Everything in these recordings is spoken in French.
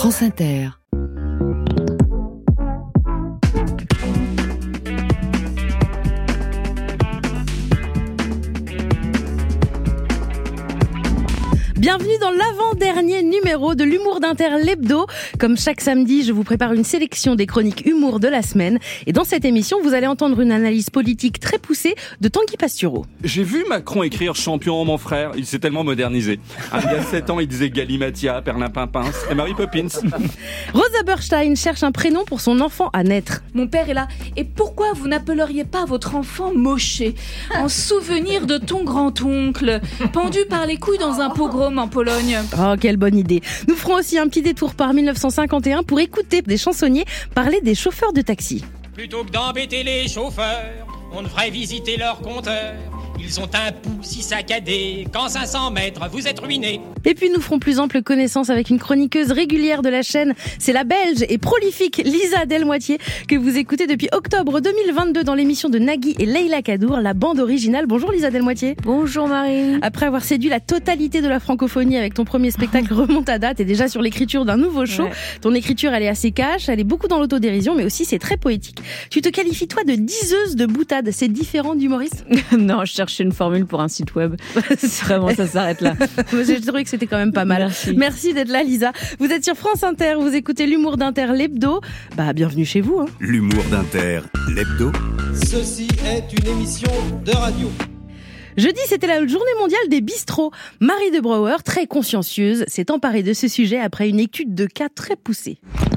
France Inter. Bienvenue dans l'avant-dernier numéro de l'Humour d'Inter l'hebdo. Comme chaque samedi, je vous prépare une sélection des chroniques humour de la semaine. Et dans cette émission, vous allez entendre une analyse politique très poussée de Tanguy Pastureau. J'ai vu Macron écrire champion, mon frère. Il s'est tellement modernisé. Il y a 7 ans, il disait Galimatia, Perlimpinpins et Mary Poppins. Rosa Berstein cherche un prénom pour son enfant à naître. Mon père est là. Et pourquoi vous n'appelleriez pas votre enfant Mosché, en souvenir de ton grand-oncle, pendu par les couilles dans un pogrom en Pologne? Oh, quelle bonne idée. Nous ferons aussi un petit détour par 1951 pour écouter des chansonniers parler des chauffeurs de taxi. Plutôt que d'embêter les chauffeurs, on devrait visiter leur compteur. Ils ont un pouls si saccadé qu'en 500 mètres, vous êtes ruinés. Et puis nous ferons plus ample connaissance avec une chroniqueuse régulière de la chaîne. C'est la belge et prolifique Lisa Delmoitier que vous écoutez depuis octobre 2022 dans l'émission de Nagui et Leila Kadour, la bande originale. Bonjour Lisa Delmoitier. Bonjour Marine. Après avoir séduit la totalité de la francophonie avec ton premier spectacle Remontada, t'es déjà sur l'écriture d'un nouveau show. Ouais. Ton écriture, elle est assez cash, elle est beaucoup dans l'autodérision, mais aussi c'est très poétique. Tu te qualifies toi de diseuse de boutade. C'est différent d'humoriste? Non, je cherche une formule pour un site web. Vraiment, ça s'arrête là. J'ai trouvé que c'était quand même pas mal. Merci d'être là, Lisa. Vous êtes sur France Inter, vous écoutez l'Humour d'Inter l'hebdo. Bienvenue chez vous. L'Humour d'Inter l'hebdo. Ceci est une émission de radio. Jeudi, c'était la journée mondiale des bistrots. Marie de Brouwer, très consciencieuse, s'est emparée de ce sujet après une étude de cas très poussée.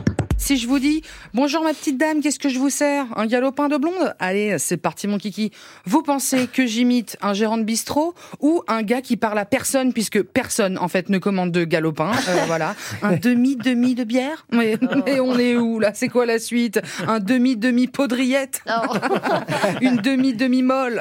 Si je vous dis « Bonjour ma petite dame, qu'est-ce que je vous sers? Un galopin de blonde ?» Allez, c'est parti mon kiki. Vous pensez que j'imite un gérant de bistrot ou un gars qui parle à personne, puisque personne, en fait, ne commande de galopin. Voilà. Un demi de bière? Mais on est où, là? C'est quoi la suite? Un demi poudriette? Une demi molle?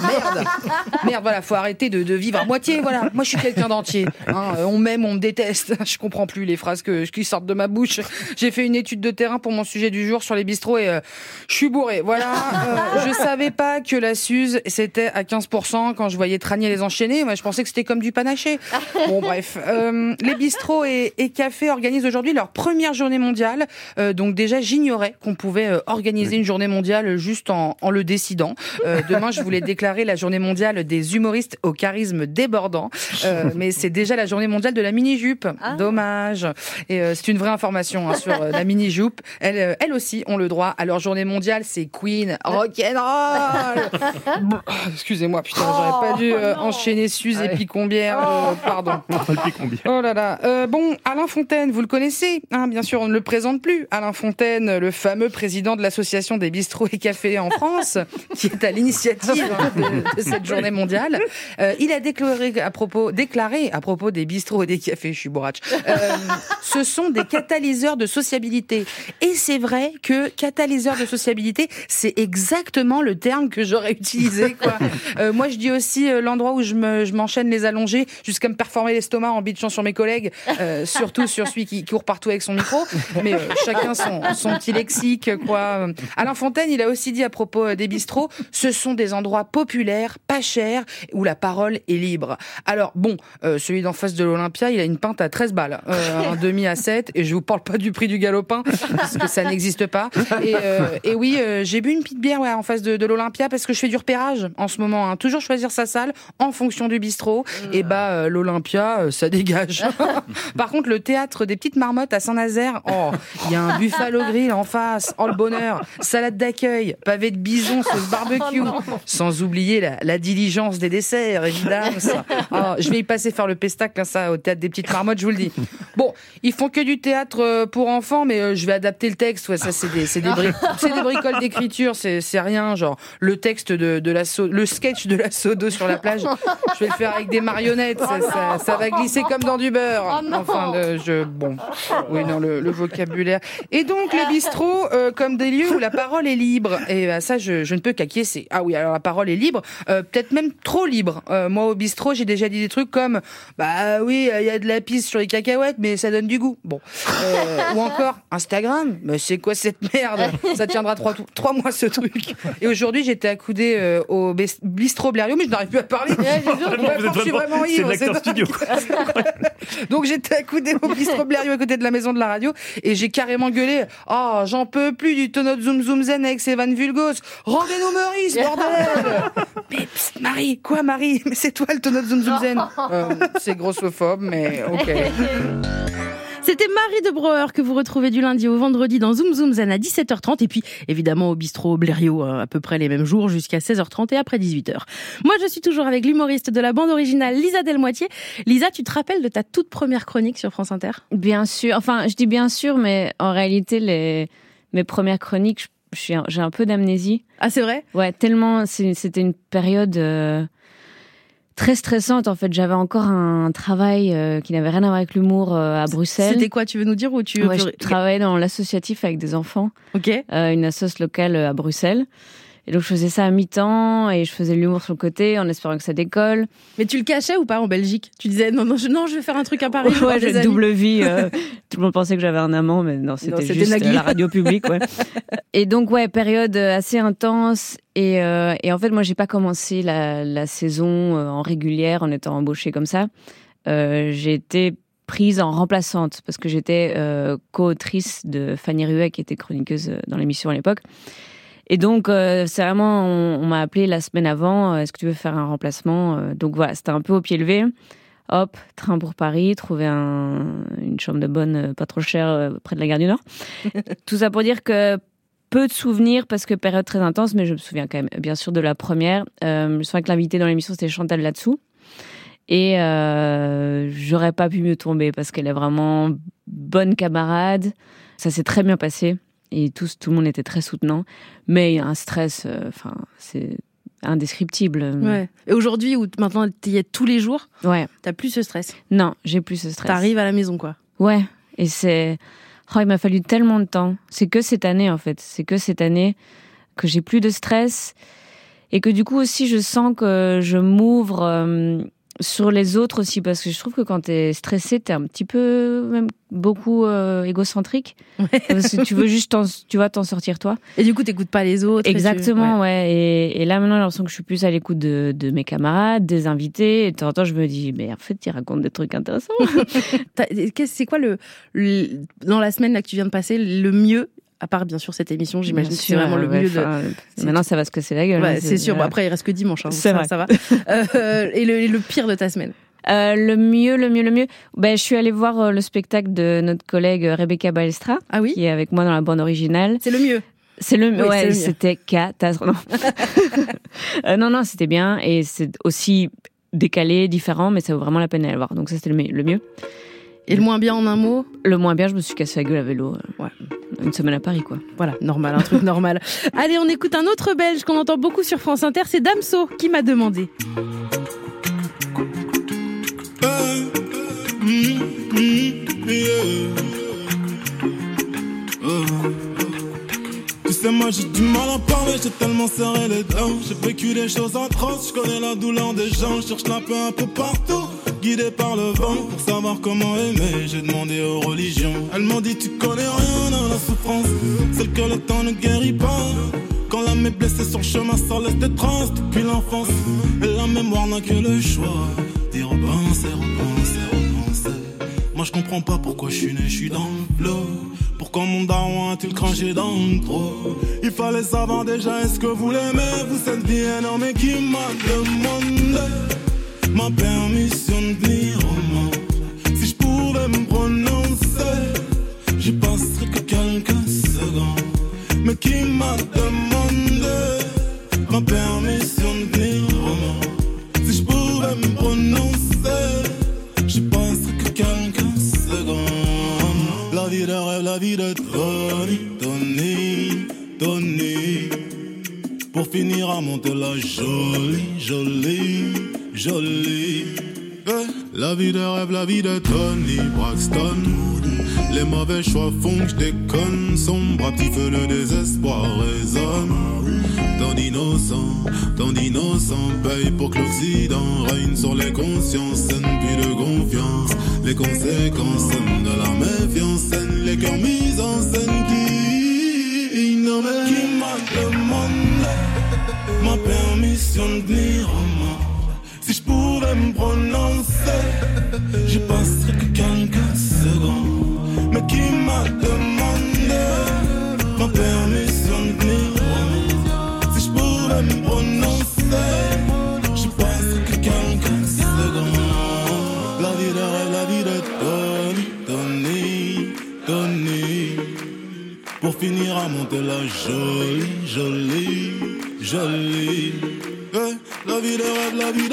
Merde, voilà, faut arrêter de vivre à moitié, voilà. Moi, je suis quelqu'un d'entier. On m'aime, on me déteste. Je comprends plus les phrases qui sortent de ma bouche. J'ai fait une étude de terrain pour mon sujet du jour sur les bistrots et je suis bourré. Voilà, je savais pas que la Suze c'était à 15% quand je voyais Tranier les enchaîner. Moi, je pensais que c'était comme du panaché. Bon, bref, les bistrots et cafés organisent aujourd'hui leur première journée mondiale. Donc déjà, j'ignorais qu'on pouvait organiser une journée mondiale juste en le décidant. Demain, je voulais déclarer la journée mondiale des humoristes au charisme débordant. Mais c'est déjà la journée mondiale de la mini-jupe. Dommage. Et c'est une vraie information sur la mini-jupe. Elles aussi ont le droit à leur journée mondiale. C'est Queen, rock'n'roll. Excusez-moi, putain, j'aurais pas dû enchaîner Suze et Picombière. Pardon. Oh là là. Bon, Alain Fontaine, vous le connaissez, hein, bien sûr, on ne le présente plus. Alain Fontaine, le fameux président de l'association des bistrots et cafés en France, qui est à l'initiative de cette journée mondiale. Il a déclaré à propos des bistrots et des cafés, je suis bourrache, ce sont des catalyseurs de sociabilité. Et c'est vrai que catalyseur de sociabilité, c'est exactement le terme que j'aurais utilisé, quoi. Moi, je dis aussi l'endroit où je m'enchaîne les allongés jusqu'à me performer l'estomac en bitchant sur mes collègues, surtout sur celui qui court partout avec son micro. Mais chacun son petit lexique, quoi. Alain Fontaine, il a aussi dit à propos des bistrots, ce sont des endroits populaires, pas chers, où la parole est libre. Alors, bon, celui d'en face de l'Olympia, il a une pinte à 13 balles, un demi à 7, et je vous parle pas du prix du galopin, parce que ça n'existe pas. Et oui, j'ai bu une petite bière en face de l'Olympia parce que je fais du repérage en ce moment. Toujours choisir sa salle en fonction du bistrot. Et l'Olympia, ça dégage. Par contre, le théâtre des Petites Marmottes à Saint-Nazaire, il y a un Buffalo Grill en face. Oh, le bonheur. Salade d'accueil, pavé de bison, sauce barbecue. Sans oublier la diligence des desserts, évidemment. Je vais y passer faire le pestacle, ça, au théâtre des Petites Marmottes, je vous le dis. Bon, ils font que du théâtre pour enfants, mais je vais adapter le texte. Ouais, ça, c'est des bricoles d'écriture, c'est rien. Genre, le texte le sketch de la Sodo sur la plage, je vais le faire avec des marionnettes. Ça va glisser comme dans du beurre. Le vocabulaire. Et donc, les bistrots, comme des lieux où la parole est libre. Et ça, je ne peux qu'acquiescer. Ah oui, alors la parole est libre, peut-être même trop libre. Moi, au bistrot, j'ai déjà dit des trucs comme, oui, il y a de la pisse sur les cacahuètes, mais ça donne du goût. Bon. Ou encore, Instagram, mais c'est quoi cette merde? Ça tiendra 3 mois ce truc. Et aujourd'hui, j'étais accoudée au bistrot Blériot, mais je n'arrive plus à parler. Je suis vraiment ivre. C'est de l'acteur studio. Donc j'étais accoudée au bistrot Blériot à côté de la maison de la radio et j'ai carrément gueulé: oh, j'en peux plus du tonneau de Zoom Zoom Zen avec ses vannes vulgos. Rendez-nous Meurice, bordel. Mais psst, Marie, quoi Marie? Mais c'est toi le tonneau de Zoom Zoom Zen. C'est grossophobe, mais ok. C'était Marie de Brouwer que vous retrouvez du lundi au vendredi dans Zoom Zoom Zen à 17h30 et puis évidemment au bistrot Blériot à peu près les mêmes jours jusqu'à 16h30 et après 18h. Moi je suis toujours avec l'humoriste de la bande originale Lisa Delmoitier. Lisa, tu te rappelles de ta toute première chronique sur France Inter? Bien sûr, enfin je dis bien sûr, mais en réalité mes premières chroniques, j'ai un peu d'amnésie. Ah c'est vrai? Ouais, tellement c'était une période très stressante en fait. J'avais encore un travail qui n'avait rien à voir avec l'humour à Bruxelles. C'était quoi, tu veux nous dire ou tu... Ouais, je travaillais dans l'associatif avec des enfants. Ok. Une assoce locale à Bruxelles. Et donc je faisais ça à mi-temps et je faisais de l'humour sur le côté en espérant que ça décolle. Mais tu le cachais ou pas en Belgique? Tu disais non, je vais faire un truc à Paris. Ouais, j'ai double vie. Tout le monde pensait que j'avais un amant, mais non, c'était juste la radio publique. Ouais. Et donc ouais, période assez intense. Et en fait, moi, j'ai pas commencé la saison en régulière en étant embauchée comme ça. J'ai été prise en remplaçante parce que j'étais co-autrice de Fanny Ruet, qui était chroniqueuse dans l'émission à l'époque. Et donc, c'est vraiment, on m'a appelé la semaine avant, est-ce que tu veux faire un remplacement? Donc voilà, c'était un peu au pied levé. Hop, train pour Paris, trouver une chambre de bonne, pas trop chère, près de la gare du Nord. Tout ça pour dire que peu de souvenirs, parce que période très intense, mais je me souviens quand même, bien sûr, de la première. Je me souviens que l'invitée dans l'émission, c'était Chantal Latsou. Et j'aurais pas pu mieux tomber, parce qu'elle est vraiment bonne camarade. Ça s'est très bien passé. Et tout le monde était très soutenant, mais il y a un stress, c'est indescriptible. Ouais. Et aujourd'hui, où maintenant tu y es tous les jours, ouais, t'as plus ce stress? Non, j'ai plus ce stress. T'arrives à la maison, quoi. Ouais, et il m'a fallu tellement de temps. C'est que cette année, en fait. C'est que cette année que j'ai plus de stress et que du coup aussi, je sens que je m'ouvre sur les autres aussi, parce que je trouve que quand t'es stressé, t'es un petit peu, même beaucoup égocentrique. Ouais. Parce que tu veux juste t'en sortir toi. Et du coup, t'écoutes pas les autres. Exactement, ouais. Et là, maintenant, j'ai l'impression que je suis plus à l'écoute de mes camarades, des invités. Et de temps en temps, je me dis, mais en fait, ils racontent des trucs intéressants. C'est quoi dans la semaine là que tu viens de passer, le mieux? À part, bien sûr, cette émission, j'imagine que c'est vraiment le mieux Maintenant, ça va se casser la gueule. Ouais, c'est sûr. Bon, après, il reste que dimanche. Hein, c'est vrai. Ça va. Et le pire de ta semaine? Le mieux. Je suis allée voir le spectacle de notre collègue Rebecca Balestra. Ah oui? Qui est avec moi dans la bande originale. C'est le mieux. Oui, ouais, c'était catastrophique. Non, c'était bien. Et c'est aussi décalé, différent, mais ça vaut vraiment la peine d'aller le voir. Donc ça, c'était le mieux. Et le moins bien en un mot? Le moins bien, je me suis cassé la gueule à vélo. Ouais. Une semaine à Paris, quoi. Voilà, normal, un truc normal. Allez, on écoute un autre Belge qu'on entend beaucoup sur France Inter, c'est Damso qui m'a demandé. Tu sais, moi j'ai du mal à parler, j'ai tellement serré les dents. J'ai vécu des choses atroces, je connais la douleur des gens. Je cherche la paix un peu partout, guidé par le vent. Pour savoir comment aimer, j'ai demandé aux religions. Elles m'ont dit tu connais rien dans la souffrance, celle que le temps ne guérit pas. Quand l'âme est blessée sur le chemin, ça laisse des traces depuis l'enfance. Et la mémoire n'a que le choix d'y repenser. Moi je comprends pas pourquoi je suis né, je suis dans le flot. Pourquoi mon daron a-t-il craché dans le trop? Il fallait savoir déjà, est-ce que vous l'aimez? Vous cette vie énorme et qui m'a demandé ma permission de venir au monde. Si je pouvais me prononcer, j'y passerais que quelques secondes. Mais qui m'a demandé ma permission de venir au monde? Si je pouvais me prononcer, j'y passerais que quelques secondes. La vie de rêve, la vie de Tony. Pour finir à monter la jolie. La vie de rêve, la vie de Tony Braxton. Les mauvais choix font que je déconne. Son bras petit feu, le désespoir résonne. Tant d'innocents paye pour que l'Occident règne sur les consciences saines, puis de confiance. Les conséquences saines de la méfiance saine, les cœurs mis en prononcer. J'y passerai que quelques secondes. Mais qui m'a demandé ma permission de venir? Si je pouvais me prononcer, j'y passerai que quelques secondes. La vie de rêve, la vie de Tony. Pour finir à monter la jolie. La vie de rêve, la vie de...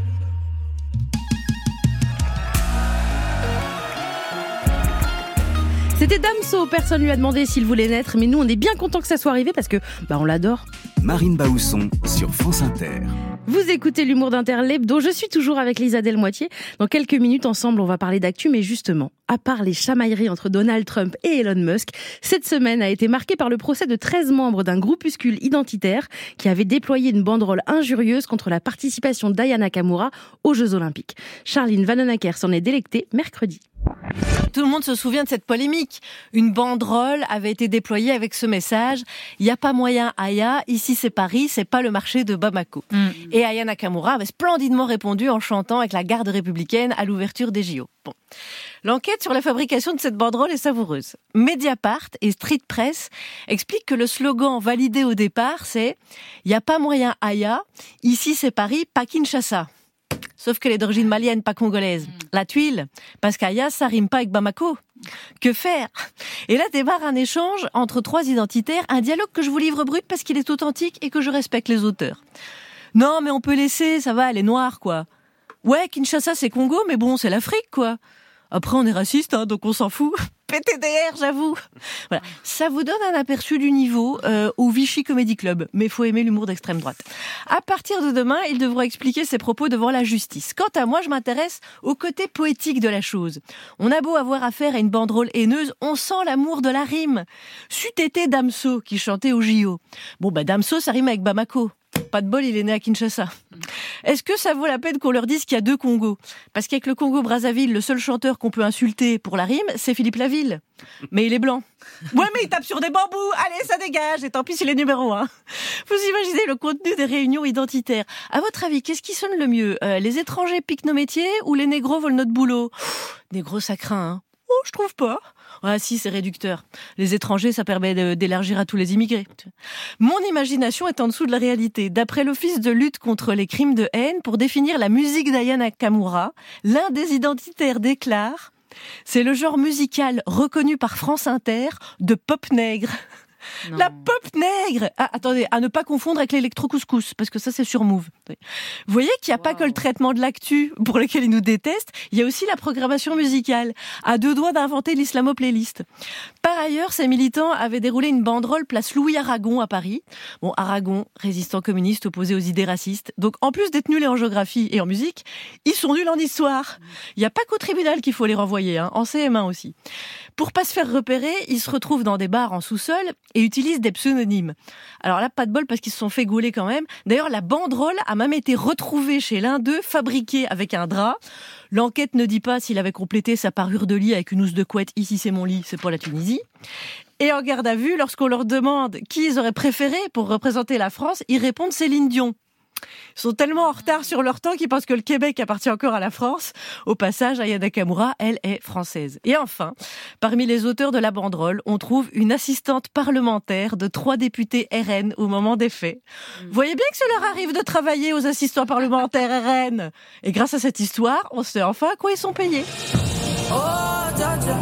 C'était Damso, personne lui a demandé s'il voulait naître, mais nous on est bien contents que ça soit arrivé parce que on l'adore. Marine Baousson sur France Inter. Vous écoutez l'humour d'Inter, l'hebdo. Je suis toujours avec Lisa Delmoitier. Dans quelques minutes ensemble, on va parler d'actu, mais justement, à part les chamailleries entre Donald Trump et Elon Musk, cette semaine a été marquée par le procès de 13 membres d'un groupuscule identitaire qui avait déployé une banderole injurieuse contre la participation d'Aya Nakamura aux Jeux Olympiques. Charline Vanhoenacker s'en est délectée mercredi. Tout le monde se souvient de cette polémique. Une banderole avait été déployée avec ce message « Il n'y a pas moyen, Aya, ici c'est Paris, c'est pas le marché de Bamako ». Et Aya Nakamura avait splendidement répondu en chantant avec la garde républicaine à l'ouverture des JO. Bon. L'enquête sur la fabrication de cette banderole est savoureuse. Mediapart et Street Press expliquent que le slogan validé au départ, c'est « Il n'y a pas moyen, Aya, ici c'est Paris, pas Kinshasa ». Sauf qu'elle est d'origine malienne, pas congolaise. La tuile, parce qu'Aya, ça rime pas avec Bamako. Que faire? Et là démarre un échange entre trois identitaires, un dialogue que je vous livre brut parce qu'il est authentique et que je respecte les auteurs. Non, mais on peut laisser, ça va, elle est noire, quoi. Ouais, Kinshasa, c'est Congo, mais bon, c'est l'Afrique, quoi. Après, on est raciste, hein, donc on s'en fout. PTDR, j'avoue. Voilà. Ça vous donne un aperçu du niveau au Vichy Comedy Club. Mais faut aimer l'humour d'extrême droite. À partir de demain, il devra expliquer ses propos devant la justice. Quant à moi, je m'intéresse au côté poétique de la chose. On a beau avoir affaire à une banderole haineuse, on sent l'amour de la rime. C'eût été Damso qui chantait au JO. Bon, Damso, ça rime avec Bamako. Pas de bol, il est né à Kinshasa. Est-ce que ça vaut la peine qu'on leur dise qu'il y a deux Congos? Parce qu'avec le Congo-Brazzaville, le seul chanteur qu'on peut insulter pour la rime, c'est Philippe Laville. Mais il est blanc. Ouais, mais il tape sur des bambous. Allez, ça dégage. Et tant pis, il est numéro 1. Vous imaginez le contenu des réunions identitaires. À votre avis, qu'est-ce qui sonne le mieux? Les étrangers piquent nos métiers ou les négros volent notre boulot? Négros, ça craint, hein. Oh, je trouve pas. Ah si, c'est réducteur. Les étrangers, ça permet d'élargir à tous les immigrés. Mon imagination est en dessous de la réalité. D'après l'Office de lutte contre les crimes de haine, pour définir la musique d'Aya Nakamura, l'un des identitaires déclare « C'est le genre musical reconnu par France Inter de pop nègre ». Non. La pop nègre. Ah, attendez, à ne pas confondre avec l'électro-couscous, parce que ça c'est sur Move. Vous voyez qu'il n'y a pas que le traitement de l'actu pour lequel ils nous détestent, il y a aussi la programmation musicale, à deux doigts d'inventer l'islamo-playlist. Par ailleurs, ces militants avaient déroulé une banderole place Louis Aragon à Paris. Bon, Aragon, résistant communiste opposé aux idées racistes. Donc en plus d'être nuls en géographie et en musique, ils sont nuls en histoire. Il n'y a pas qu'au tribunal qu'il faut les renvoyer, hein, en CM1 aussi. Pour pas se faire repérer, ils se retrouvent dans des bars en sous-sol et utilisent des pseudonymes. Alors là, pas de bol parce qu'ils se sont fait gauler quand même. D'ailleurs, la banderole a même été retrouvée chez l'un d'eux, fabriquée avec un drap. L'enquête ne dit pas s'il avait complété sa parure de lit avec une housse de couette. Ici, c'est mon lit, c'est pour la Tunisie. Et en garde à vue, lorsqu'on leur demande qui ils auraient préféré pour représenter la France, ils répondent Céline Dion. Ils sont tellement en retard sur leur temps qu'ils pensent que le Québec appartient encore à la France. Au passage, Aya Nakamura, elle est française. Et enfin, parmi les auteurs de la banderole, on trouve une assistante parlementaire de 3 députés RN au moment des faits. Vous voyez bien que ça leur arrive de travailler aux assistants parlementaires RN. Et grâce à cette histoire, on sait enfin à quoi ils sont payés. Oh, dja dja,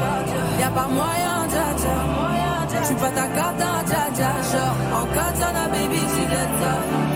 y'a pas moyen, dja dja. J'suis pas ta cata, dja dja. Genre, en katana, baby, tu l'es ça.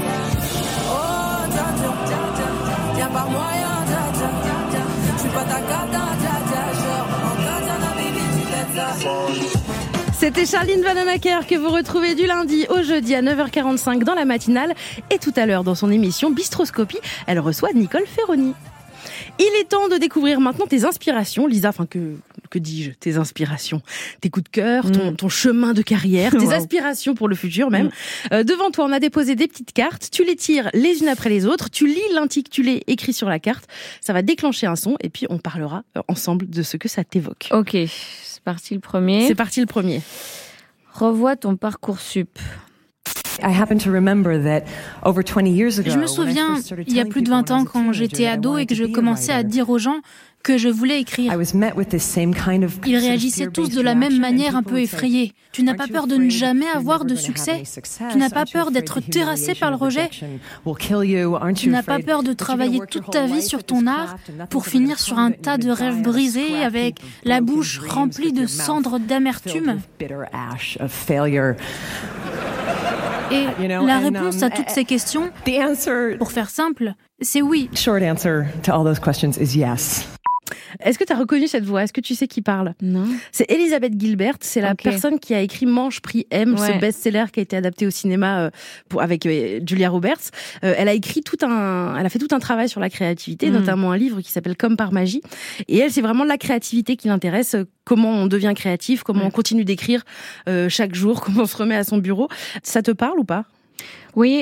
Oh, dja dja, y'a pas moyen, dja dja. J'suis pas ta cata, dja dja. Genre, en katana, baby, tu l'es ça. C'était Charline Vanhoenacker que vous retrouvez du lundi au jeudi à 9h45 dans la matinale. Et tout à l'heure dans son émission Bistroscopie, elle reçoit Nicole Ferroni. Il est temps de découvrir maintenant tes inspirations, Lisa, enfin que dis-je, tes inspirations, tes coups de cœur, ton chemin de carrière, tes aspirations pour le futur même. Devant toi, on a déposé des petites cartes, tu les tires les unes après les autres, tu lis l'intitulé écrit sur la carte, ça va déclencher un son et puis on parlera ensemble de ce que ça t'évoque. Ok, c'est parti le premier. C'est parti le premier. Revois ton Parcoursup. Je me souviens, il y a plus de 20 ans, quand j'étais ado et que je commençais à dire aux gens que je voulais écrire. Ils réagissaient tous de la même manière, un peu effrayés. Tu n'as pas peur de ne jamais avoir de succès? Tu n'as pas peur d'être terrassé par le rejet? Tu n'as pas peur de travailler toute ta vie sur ton art pour finir sur un tas de rêves brisés avec la bouche remplie de cendres d'amertume? Et la réponse à toutes ces questions, pour faire simple, c'est oui. Est-ce que tu as reconnu cette voix? Est-ce que tu sais qui parle? Non. C'est Elizabeth Gilbert, c'est la personne qui a écrit Mange, Prie, Aime, ce best-seller qui a été adapté au cinéma avec Julia Roberts. Elle a fait tout un travail sur la créativité, notamment un livre qui s'appelle Comme par magie. Et elle, c'est vraiment la créativité qui l'intéresse, comment on devient créatif, comment on continue d'écrire chaque jour, comment on se remet à son bureau. Ça te parle ou pas? Oui,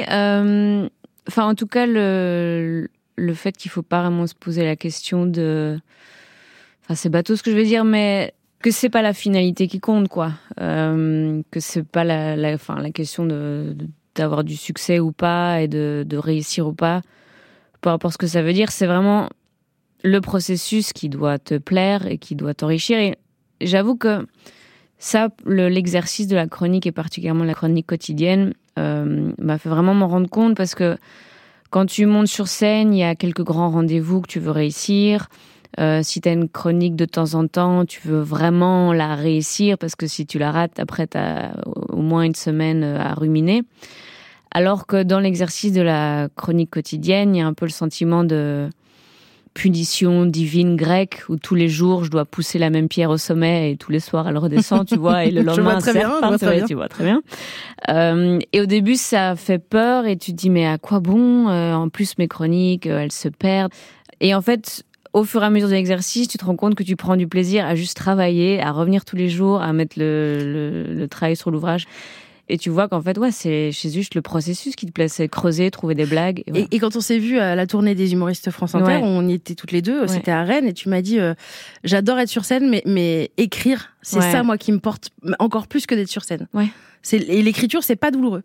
en tout cas, le fait qu'il faut pas vraiment se poser la question de... Enfin, c'est bateau ce que je veux dire, mais que c'est pas la finalité qui compte, quoi. Que c'est pas la question d'avoir du succès ou pas et de réussir ou pas. Peu importe ce que ça veut dire, c'est vraiment le processus qui doit te plaire et qui doit t'enrichir. Et j'avoue que ça, l'exercice de la chronique et particulièrement la chronique quotidienne, m'a fait vraiment m'en rendre compte parce que quand tu montes sur scène, il y a quelques grands rendez-vous que tu veux réussir. Si tu as une chronique de temps en temps, tu veux vraiment la réussir parce que si tu la rates, après, tu as au moins une semaine à ruminer. Alors que dans l'exercice de la chronique quotidienne, il y a un peu le sentiment de punition divine grecque où tous les jours, je dois pousser la même pierre au sommet et tous les soirs, elle redescend, tu vois, et le lendemain, tu vois très bien. Et au début, ça fait peur et tu te dis, mais à quoi bon? En plus, mes chroniques, elles se perdent. Et en fait, au fur et à mesure de l'exercice, tu te rends compte que tu prends du plaisir à juste travailler, à revenir tous les jours, à mettre le travail sur l'ouvrage. Et tu vois qu'en fait, c'est juste le processus qui te plaît, c'est creuser, trouver des blagues. Et, voilà. Et quand on s'est vu à la tournée des humoristes France Inter, on y était toutes les deux, c'était à Rennes, et tu m'as dit, j'adore être sur scène, mais écrire, c'est ça, moi, qui me porte encore plus que d'être sur scène. Ouais. Et l'écriture, c'est pas douloureux.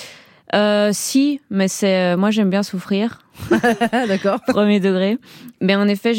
Si, mais moi, j'aime bien souffrir. D'accord. Premier degré. Mais en effet,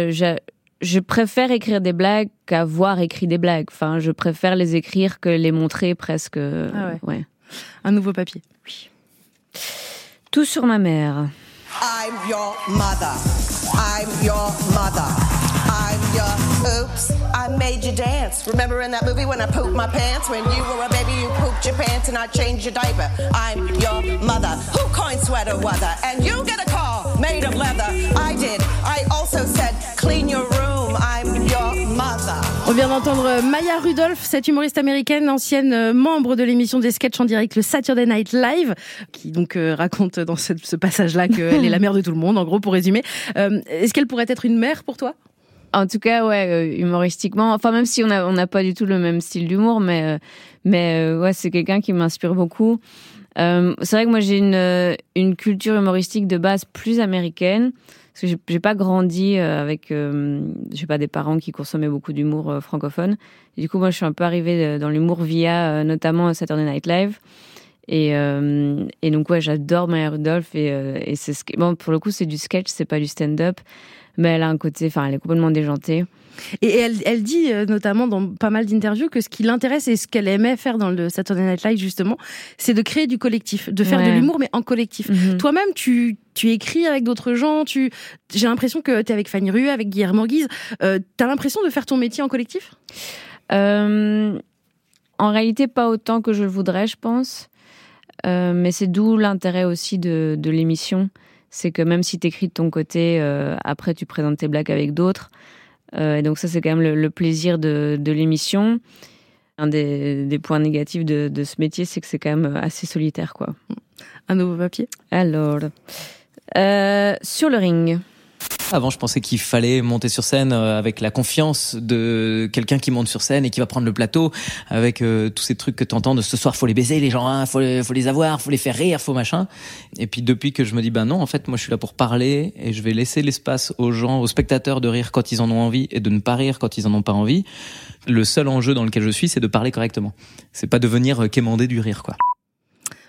je préfère écrire des blagues qu'avoir écrit des blagues. Enfin, je préfère les écrire que les montrer presque. Ouais. Un nouveau papier. Oui. Tout sur ma mère. I'm your mother. I'm your mother. I'm your oops. I made you dance. Remember in that movie when I pooped my pants? When you were a baby, you pooped your pants and I changed your diaper. I'm your mother. Who coined sweater weather? And you get a call made of leather. I did. I also said clean your room. I'm your mother. On vient d'entendre Maya Rudolph, cette humoriste américaine, ancienne membre de l'émission des sketchs en direct, le Saturday Night Live, qui donc raconte dans ce passage-là qu'elle est la mère de tout le monde, en gros, pour résumer. Est-ce qu'elle pourrait être une mère pour toi ? En tout cas, humoristiquement, enfin même si on n'a pas du tout le même style d'humour, mais c'est quelqu'un qui m'inspire beaucoup. C'est vrai que moi j'ai une culture humoristique de base plus américaine, parce que j'ai pas grandi avec j'ai pas des parents qui consommaient beaucoup d'humour francophone. Et du coup moi je suis un peu arrivée dans l'humour via notamment Saturday Night Live. Et donc j'adore Maya Rudolph et c'est pour le coup c'est du sketch, c'est pas du stand-up. Mais elle a un côté, elle est complètement déjantée. Et elle dit notamment dans pas mal d'interviews que ce qui l'intéresse et ce qu'elle aimait faire dans le Saturday Night Live justement, c'est de créer du collectif, de faire de l'humour mais en collectif. Mm-hmm. Toi-même, tu écris avec d'autres gens. J'ai l'impression que t'es avec Fanny Ruhe, avec Guillermo Guise. T'as l'impression de faire ton métier en collectif ? En réalité, pas autant que je le voudrais, je pense. Mais c'est d'où l'intérêt aussi de l'émission. C'est que même si t'écris de ton côté, après tu présentes tes blagues avec d'autres. Et donc ça, c'est quand même le plaisir de l'émission. Un des points négatifs de ce métier, c'est que c'est quand même assez solitaire, quoi. Un nouveau papier ? Alors, sur le ring. Avant, je pensais qu'il fallait monter sur scène avec la confiance de quelqu'un qui monte sur scène et qui va prendre le plateau avec tous ces trucs que t'entends de ce soir, faut les baiser les gens, hein, faut les avoir, faut les faire rire, faut machin. Et puis depuis que je me dis non, en fait, moi je suis là pour parler et je vais laisser l'espace aux gens, aux spectateurs de rire quand ils en ont envie et de ne pas rire quand ils en ont pas envie. Le seul enjeu dans lequel je suis, c'est de parler correctement. C'est pas de venir quémander du rire, quoi.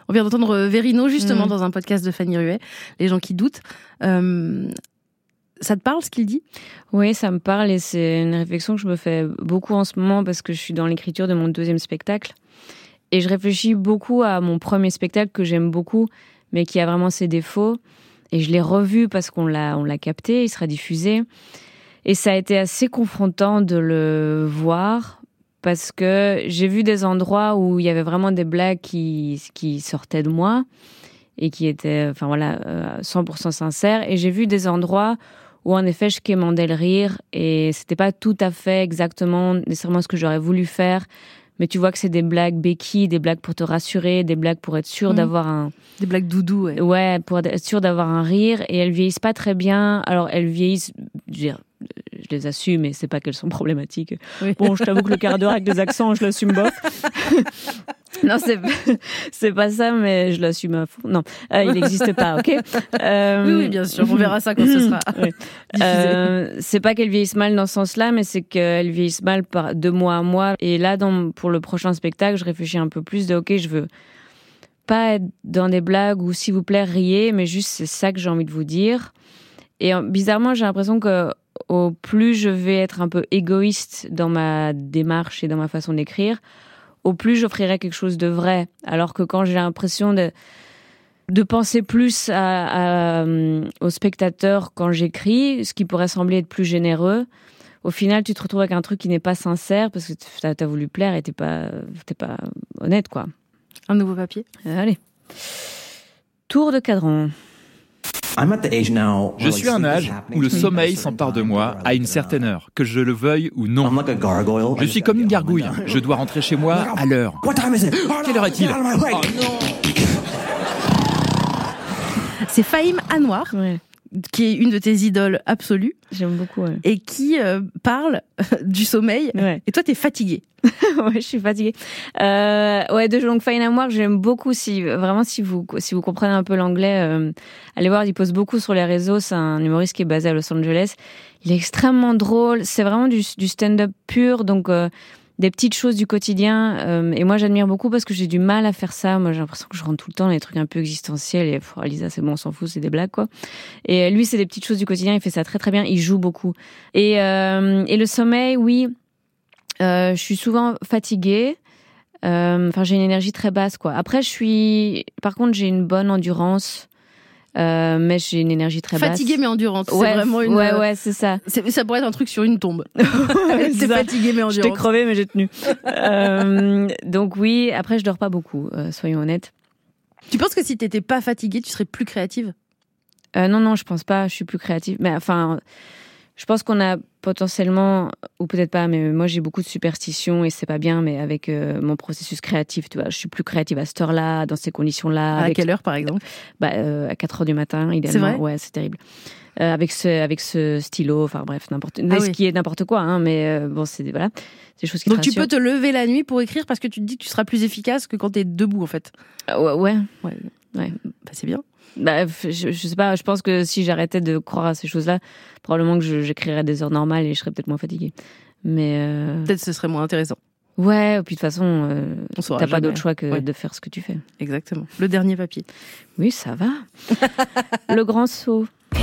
On vient d'entendre Verino, justement, dans un podcast de Fanny Ruet, Les gens qui doutent. Ça te parle, ce qu'il dit ? Oui, ça me parle et c'est une réflexion que je me fais beaucoup en ce moment parce que je suis dans l'écriture de mon 2e spectacle. Et je réfléchis beaucoup à mon premier spectacle que j'aime beaucoup, mais qui a vraiment ses défauts. Et je l'ai revu parce qu'on l'a capté, il sera diffusé. Et ça a été assez confrontant de le voir parce que j'ai vu des endroits où il y avait vraiment des blagues qui sortaient de moi et qui étaient 100% sincères. Et j'ai vu des endroits où en effet je quémandais le rire et c'était pas tout à fait exactement nécessairement ce que j'aurais voulu faire. Mais tu vois que c'est des blagues béquilles, des blagues pour te rassurer, des blagues pour être sûr d'avoir un... Des blagues doudou, ouais. Ouais, pour être sûr d'avoir un rire. Et elles vieillissent pas très bien. Alors, elles vieillissent... Je les assume, mais c'est pas qu'elles sont problématiques. Oui. Bon, je t'avoue que le quart d'heure avec des accents, je l'assume bof. Non, c'est pas ça, mais je l'assume à fond. Non, il n'existe pas, ok oui, bien sûr, on verra ça quand ce sera diffusé. C'est pas qu'elles vieillissent mal dans ce sens-là, mais c'est qu'elles vieillissent mal de mois à mois. Et là, pour le prochain spectacle, je réfléchis un peu plus de, ok, je veux pas être dans des blagues où, s'il vous plaît, riez, mais juste c'est ça que j'ai envie de vous dire. Et bizarrement, j'ai l'impression que au plus je vais être un peu égoïste dans ma démarche et dans ma façon d'écrire, au plus j'offrirai quelque chose de vrai. Alors que quand j'ai l'impression de penser plus aux spectateurs quand j'écris, ce qui pourrait sembler être plus généreux, au final, tu te retrouves avec un truc qui n'est pas sincère parce que t'as voulu plaire et t'es pas honnête, quoi. Un nouveau papier ? Allez. Tour de cadran. Je suis à un âge où le sommeil s'empare de moi à une certaine heure, que je le veuille ou non. Je suis comme une gargouille. Je dois rentrer chez moi à l'heure. Quelle heure est-il ? Oh non ! C'est Fahim Anwar, qui est une de tes idoles absolues. J'aime beaucoup, ouais. Et qui parle du sommeil. Ouais. Et toi, t'es fatiguée. Ouais, je suis fatiguée. Donc Fahim Anwar, j'aime beaucoup. Si vous comprenez un peu l'anglais, allez voir, il poste beaucoup sur les réseaux. C'est un humoriste qui est basé à Los Angeles. Il est extrêmement drôle. C'est vraiment du stand-up pur, donc des petites choses du quotidien. Et moi, j'admire beaucoup parce que j'ai du mal à faire ça. Moi, j'ai l'impression que je rentre tout le temps dans des trucs un peu existentiels. Et Lisa, c'est bon, on s'en fout, c'est des blagues, quoi. Et lui, c'est des petites choses du quotidien. Il fait ça très très bien. Il joue beaucoup. Et le sommeil, oui. Je suis souvent fatiguée. J'ai une énergie très basse, quoi. Après, par contre, j'ai une bonne endurance. Mais j'ai une énergie très basse. Fatiguée mais endurante. Ouais, c'est vraiment une. Ouais, c'est ça. Ça pourrait être un truc sur une tombe. C'est fatiguée mais endurante. J'étais crevée mais j'ai tenu. Donc oui, après je dors pas beaucoup, soyons honnêtes. Tu penses que si t'étais pas fatiguée, tu serais plus créative ? Non, je pense pas. Je suis plus créative. Mais je pense qu'on a potentiellement, ou peut-être pas, mais moi j'ai beaucoup de superstitions et c'est pas bien, mais avec mon processus créatif, tu vois, je suis plus créative à cette heure-là, dans ces conditions-là. À quelle heure, par exemple ? À 4h du matin, idéalement. C'est vrai ? Ouais, c'est terrible. Avec ce stylo, ce qui est n'importe quoi, hein, mais bon, c'est des choses qui te rassurent. Donc tu peux te lever la nuit pour écrire parce que tu te dis que tu seras plus efficace que quand t'es debout, en fait. Ouais. C'est bien. Je sais pas, je pense que si j'arrêtais de croire à ces choses-là, probablement que j'écrirais des heures normales et je serais peut-être moins fatiguée. Mais peut-être ce serait moins intéressant. Ouais, et puis de toute façon, t'as pas d'autre choix que de faire ce que tu fais. Exactement. Le dernier papier. Oui, ça va. Le grand saut.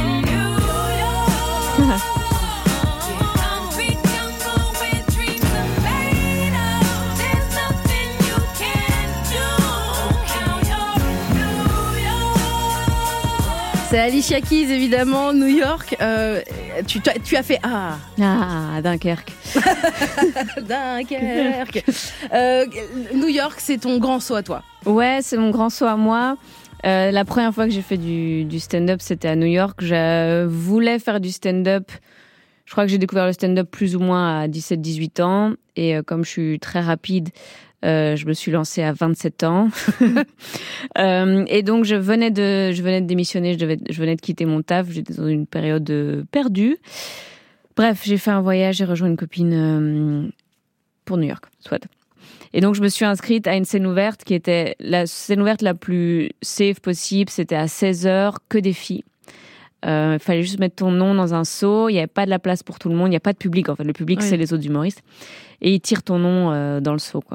C'est Alicia Keys, évidemment, New York. Tu as fait... Dunkerque. Dunkerque. New York, c'est ton grand saut à toi. Ouais, c'est mon grand saut à moi. La première fois que j'ai fait du stand-up, c'était à New York. Je voulais faire du stand-up. Je crois que j'ai découvert le stand-up plus ou moins à 17-18 ans. Et comme je suis très rapide, je me suis lancée à 27 ans. Et donc, je venais de démissionner, je venais de quitter mon taf. J'étais dans une période perdue. Bref, j'ai fait un voyage, j'ai rejoint une copine pour New York, soit. Et donc, je me suis inscrite à une scène ouverte qui était la scène ouverte la plus safe possible. C'était à 16h, que des filles. Il fallait juste mettre ton nom dans un seau. Il n'y avait pas de la place pour tout le monde. Il n'y a pas de public, en fait. Le public, c'est les autres humoristes. Et ils tirent ton nom dans le seau, quoi.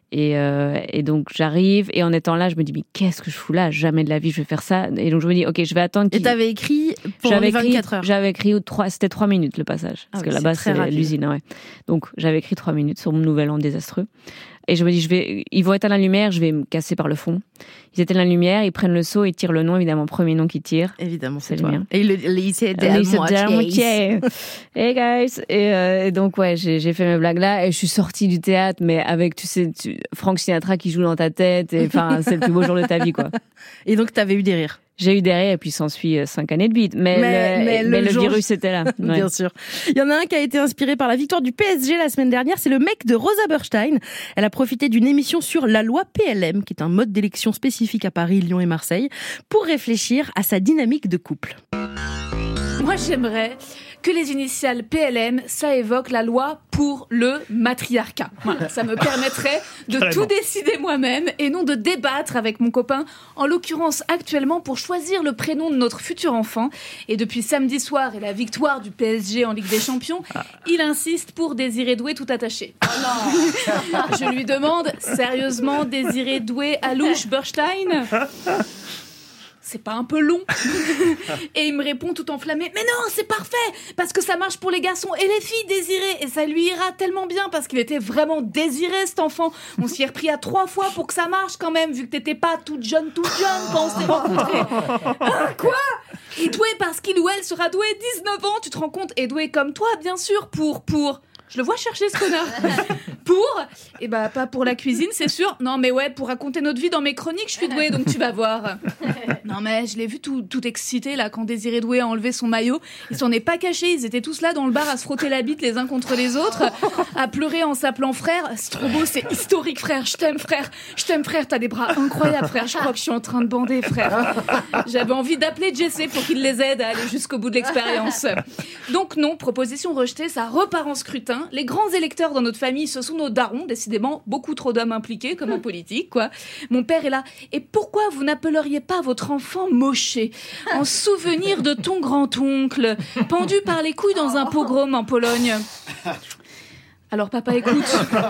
Et donc j'arrive et en étant là, je me dis mais qu'est-ce que je fous là ? Jamais de la vie je vais faire ça. Et donc je me dis ok, je vais attendre. Et t'avais écrit pour les 24 heures. J'avais écrit c'était 3 minutes le passage parce que là-bas c'est l'usine. Ouais. Donc j'avais écrit 3 minutes sur mon nouvel an désastreux. Et je me dis ils vont éteindre la lumière, je vais me casser par le fond. Ils éteignent la lumière, ils prennent le seau, ils tirent le nom, évidemment, premier nom qu'ils tirent. Évidemment, c'est le mien. Et il s'est dit Hey guys! Et donc, ouais, j'ai fait mes blagues là et je suis sortie du théâtre, mais avec, tu sais, Frank Sinatra qui joue dans ta tête. Et enfin, c'est le plus beau jour de ta vie, quoi. Et donc, t'avais eu des rires? J'ai eu des rires et puis s'ensuit 5 années de bide. Mais le virus était là. Ouais. Bien sûr. Il y en a un qui a été inspiré par la victoire du PSG la semaine dernière. C'est le mec de Rosa Berstein. Elle a profité d'une émission sur la loi PLM, qui est un mode d'élection spécifique à Paris, Lyon et Marseille, pour réfléchir à sa dynamique de couple. Moi, j'aimerais que les initiales PLM, ça évoque la loi pour le matriarcat. Voilà, ça me permettrait de tout décider moi-même et non de débattre avec mon copain, en l'occurrence actuellement pour choisir le prénom de notre futur enfant. Et depuis samedi soir et la victoire du PSG en Ligue des Champions, il insiste pour Désiré Doué tout attaché. Oh non. Je lui demande sérieusement Désiré Doué Alouche Berstein. C'est pas un peu long? Et il me répond tout enflammé, mais non, c'est parfait, parce que ça marche pour les garçons et les filles désirés, et ça lui ira tellement bien, parce qu'il était vraiment désiré, cet enfant. On s'y est repris à 3 fois pour que ça marche quand même, vu que t'étais pas toute jeune quand on s'est rencontrés. Hein, quoi? Et doué parce qu'il ou elle sera doué 19 ans, tu te rends compte? Et doué comme toi, bien sûr, pour... Je le vois chercher, ce connard. Pour? Eh bah, pas pour la cuisine, c'est sûr. Non, mais ouais, pour raconter notre vie dans mes chroniques, je suis douée, donc tu vas voir. Non, mais je l'ai vu tout excité, là, quand Désiré Doué a enlevé son maillot. Il s'en est pas caché. Ils étaient tous là dans le bar à se frotter la bite les uns contre les autres, à pleurer en s'appelant frère. C'est trop beau, c'est historique, frère. Je t'aime, frère. Je t'aime, frère. T'as des bras incroyables, frère. Je crois que je suis en train de bander, frère. J'avais envie d'appeler Jessé pour qu'il les aide à aller jusqu'au bout de l'expérience. Donc non, proposition rejetée, ça repart en scrutin. Les grands électeurs dans notre famille, ce sont nos darons, décidément beaucoup trop d'hommes impliqués, comme en politique, quoi. Mon père est là. Et pourquoi vous n'appelleriez pas votre enfant Mosché, en souvenir de ton grand-oncle, pendu par les couilles dans un pogrom en Pologne? Alors papa, écoute,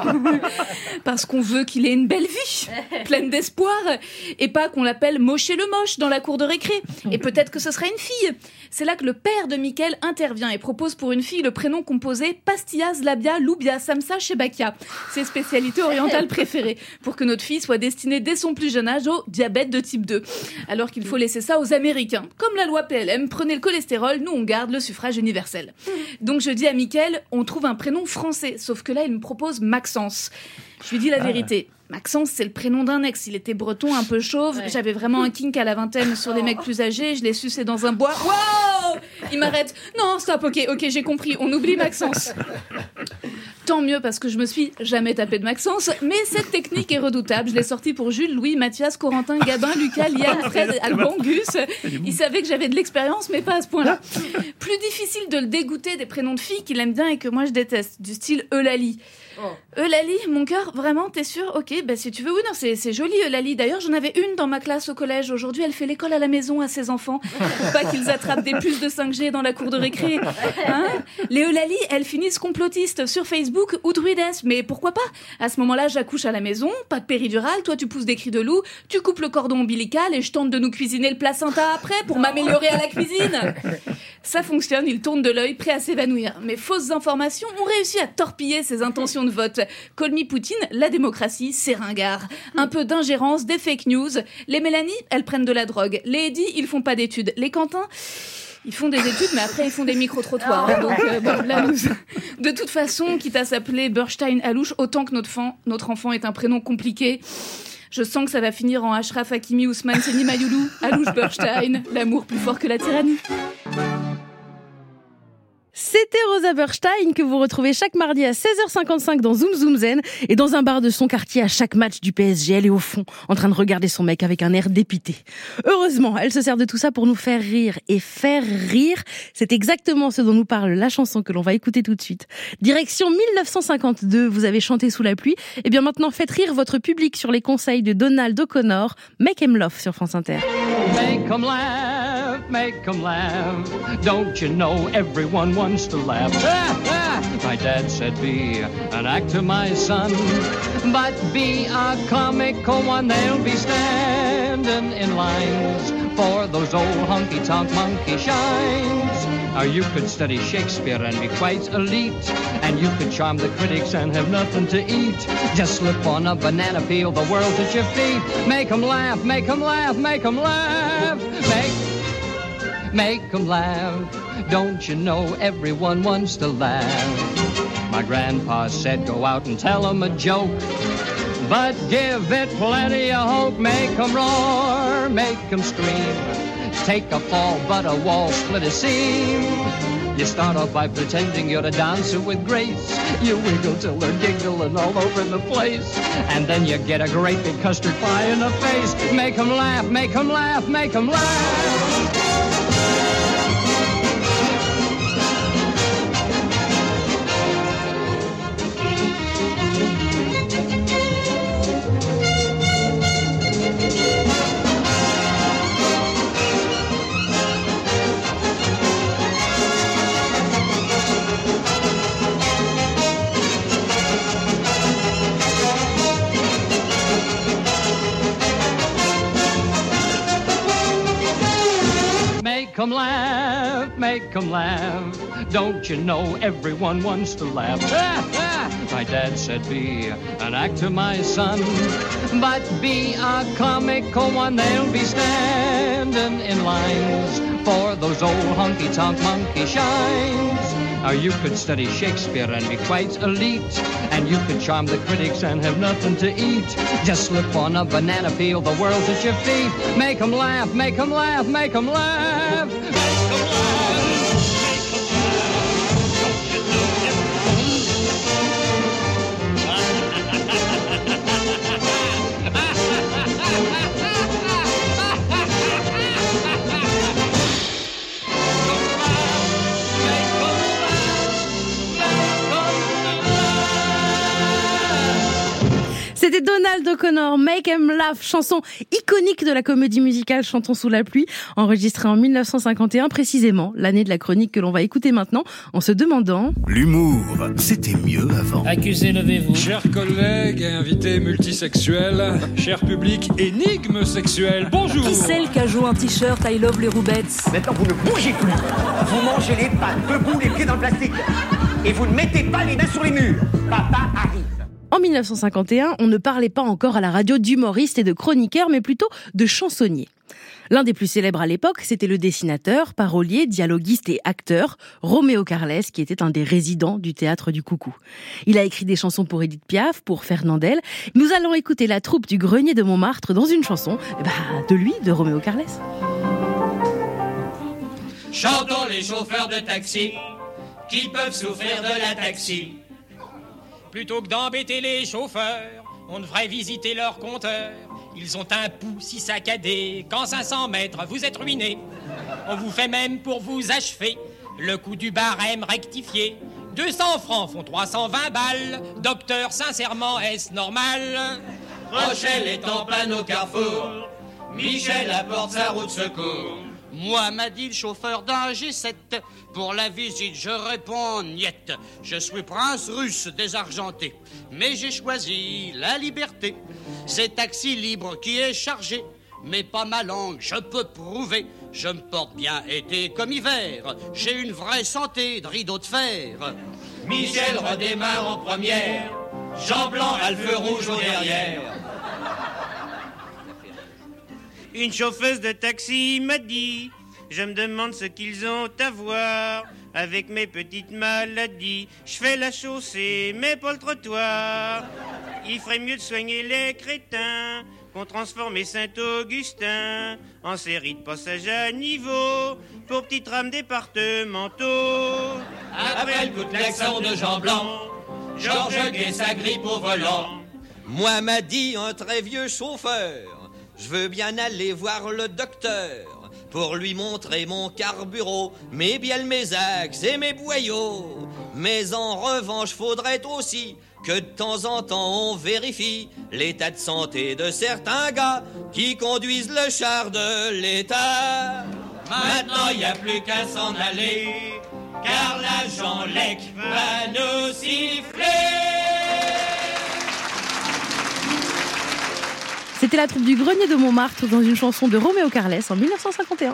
parce qu'on veut qu'il ait une belle vie, pleine d'espoir, et pas qu'on l'appelle Mosché le moche dans la cour de récré. Et peut-être que ce sera une fille. C'est là que le père de Mickaël intervient et propose pour une fille le prénom composé Pastillas Labia Loubia Samsa Shebakia, ses spécialités orientales préférées, pour que notre fille soit destinée dès son plus jeune âge au diabète de type 2. Alors qu'il faut laisser ça aux Américains. Comme la loi PLM, prenez le cholestérol, nous on garde le suffrage universel. Donc je dis à Mickaël, on trouve un prénom français. Sauf que là, il me propose Maxence. Je lui dis la vérité. Maxence, c'est le prénom d'un ex. Il était breton, un peu chauve. Ouais. J'avais vraiment un kink à la vingtaine sur les mecs plus âgés. Je l'ai sucé dans un bois. Wow! Il m'arrête. Non, stop, ok, j'ai compris. On oublie Maxence. Tant mieux parce que je me suis jamais tapé de Maxence. Mais cette technique est redoutable. Je l'ai sortie pour Jules, Louis, Mathias, Corentin, Gabin, Lucas, Liane, Fred, Alban, Gus. Il savait que j'avais de l'expérience, mais pas à ce point-là. Plus difficile de le dégoûter des prénoms de filles qu'il aime bien et que moi je déteste. Du style Eulalie. Eulalie, mon cœur, vraiment, t'es sûre? Ok, bah si tu veux, oui, non, c'est joli Eulalie. D'ailleurs, j'en avais une dans ma classe au collège. Aujourd'hui, elle fait l'école à la maison à ses enfants pour pas qu'ils attrapent des puces de 5G dans la cour de récré. Hein? Les Eulalie, elles finissent complotistes sur Facebook ou druidesses. Mais pourquoi pas? À ce moment-là, j'accouche à la maison, pas de péridurale, toi tu pousses des cris de loup, tu coupes le cordon ombilical et je tente de nous cuisiner le placenta après pour m'améliorer à la cuisine. Ça fonctionne, il tourne de l'œil, prêt à s'évanouir. Mes fausses informations ont réussi à torpiller ses intentions de vote. Call me Poutine, la démocratie, c'est ringard. Un peu d'ingérence, des fake news. Les Mélanie, elles prennent de la drogue. Les Eddy, ils font pas d'études. Les Quentin, ils font des études, mais après ils font des micro-trottoirs. Donc, bon, là, de toute façon, quitte à s'appeler Berstein Alouche, autant que notre enfant est un prénom compliqué. Je sens que ça va finir en Ashraf Hakimi Ousmane Seni Mayoulou, Alouche Berstein, l'amour plus fort que la tyrannie. C'était Rosa Berstein que vous retrouvez chaque mardi à 16h55 dans Zoom Zoom Zen et dans un bar de son quartier à chaque match du PSG. Elle est au fond, en train de regarder son mec avec un air dépité. Heureusement, elle se sert de tout ça pour nous faire rire. Et faire rire, c'est exactement ce dont nous parle la chanson que l'on va écouter tout de suite. Direction 1952, vous avez chanté sous la pluie. Et bien maintenant, faites rire votre public sur les conseils de Donald O'Connor. Make 'em laugh sur France Inter. Make 'em laugh, make 'em laugh. Don't you know everyone wants to laugh? My dad said be an actor, my son, but be a comical one. They'll be standing in lines for those old honky-tonk monkey shines. Or you could study Shakespeare and be quite elite, and you could charm the critics and have nothing to eat. Just slip on a banana peel, the world's at your feet. Make 'em laugh, make 'em laugh, make 'em laugh. Make 'em laugh. Don't you know everyone wants to laugh? My grandpa said go out and tell 'em a joke, but give it plenty of hope. Make 'em roar, make 'em scream. Take a fall, but a wall split a seam. You start off by pretending you're a dancer with grace. You wiggle till they're giggling all over the place. And then you get a great big custard pie in the face. Make 'em laugh, make 'em laugh, make 'em laugh. Make 'em laugh, make 'em laugh. Don't you know everyone wants to laugh? My dad said be an actor, my son, but be a comical one. They'll be standing in lines for those old honky-tonk monkey shines. Or you could study Shakespeare and be quite elite, and you could charm the critics and have nothing to eat. Just slip on a banana peel, the world's at your feet. Make 'em laugh, make 'em laugh, make 'em laugh. Make 'em laugh. C'était Donald O'Connor, Make 'em Laugh, chanson iconique de la comédie musicale Chantons sous la pluie, enregistrée en 1951, précisément l'année de la chronique que l'on va écouter maintenant, en se demandant... L'humour, c'était mieux avant. Accusé, levez-vous. Chers collègues et invités multisexuels, cher public, énigme sexuelle, bonjour. Qui c'est le cajot un t-shirt I love les roubettes? Maintenant vous ne bougez plus. Vous mangez les pattes, debout, les pieds dans le plastique. Et vous ne mettez pas les mains sur les murs. Papa arrive. En 1951, on ne parlait pas encore à la radio d'humoristes et de chroniqueurs, mais plutôt de chansonniers. L'un des plus célèbres à l'époque, c'était le dessinateur, parolier, dialoguiste et acteur, Roméo Carles, qui était un des résidents du Théâtre du Coucou. Il a écrit des chansons pour Édith Piaf, pour Fernandel. Nous allons écouter la troupe du Grenier de Montmartre dans une chanson de lui, de Roméo Carles. Chantons les chauffeurs de taxi qui peuvent souffrir de la taxi. Plutôt que d'embêter les chauffeurs, on devrait visiter leur compteur. Ils ont un pouls si saccadé qu'en 500 mètres vous êtes ruinés. On vous fait même pour vous achever le coût du barème rectifié. 200 francs font 320 balles. Docteur, sincèrement, est-ce normal? Rochelle est en panne au carrefour. Michel apporte sa roue de secours. Moi, m'a dit le chauffeur d'un G7. Pour la visite, je réponds niet. Je suis prince russe désargenté, mais j'ai choisi la liberté. C'est taxi libre qui est chargé, mais pas ma langue, je peux prouver. Je me porte bien été comme hiver. J'ai une vraie santé de rideau de fer. Michel redémarre en première. Jean Blanc a le feu rouge au derrière. Une chauffeuse de taxi m'a dit: je me demande ce qu'ils ont à voir avec mes petites maladies. Je fais la chaussée, mais pas le trottoir. Il ferait mieux de soigner les crétins qu'on transformait Saint-Augustin en série de passages à niveau pour petits trams départementaux. Après le coup de klaxon de Jean Blanc, Georges Guet s'agrippe au volant. Moi, m'a dit un très vieux chauffeur: je veux bien aller voir le docteur pour lui montrer mon carburant, mes bielles, mes axes et mes boyaux. Mais en revanche, faudrait aussi que de temps en temps on vérifie l'état de santé de certains gars qui conduisent le char de l'État. Maintenant, il n'y a plus qu'à s'en aller car l'agent Lec va nous siffler. C'était la troupe du Grenier de Montmartre dans une chanson de Roméo Carles en 1951.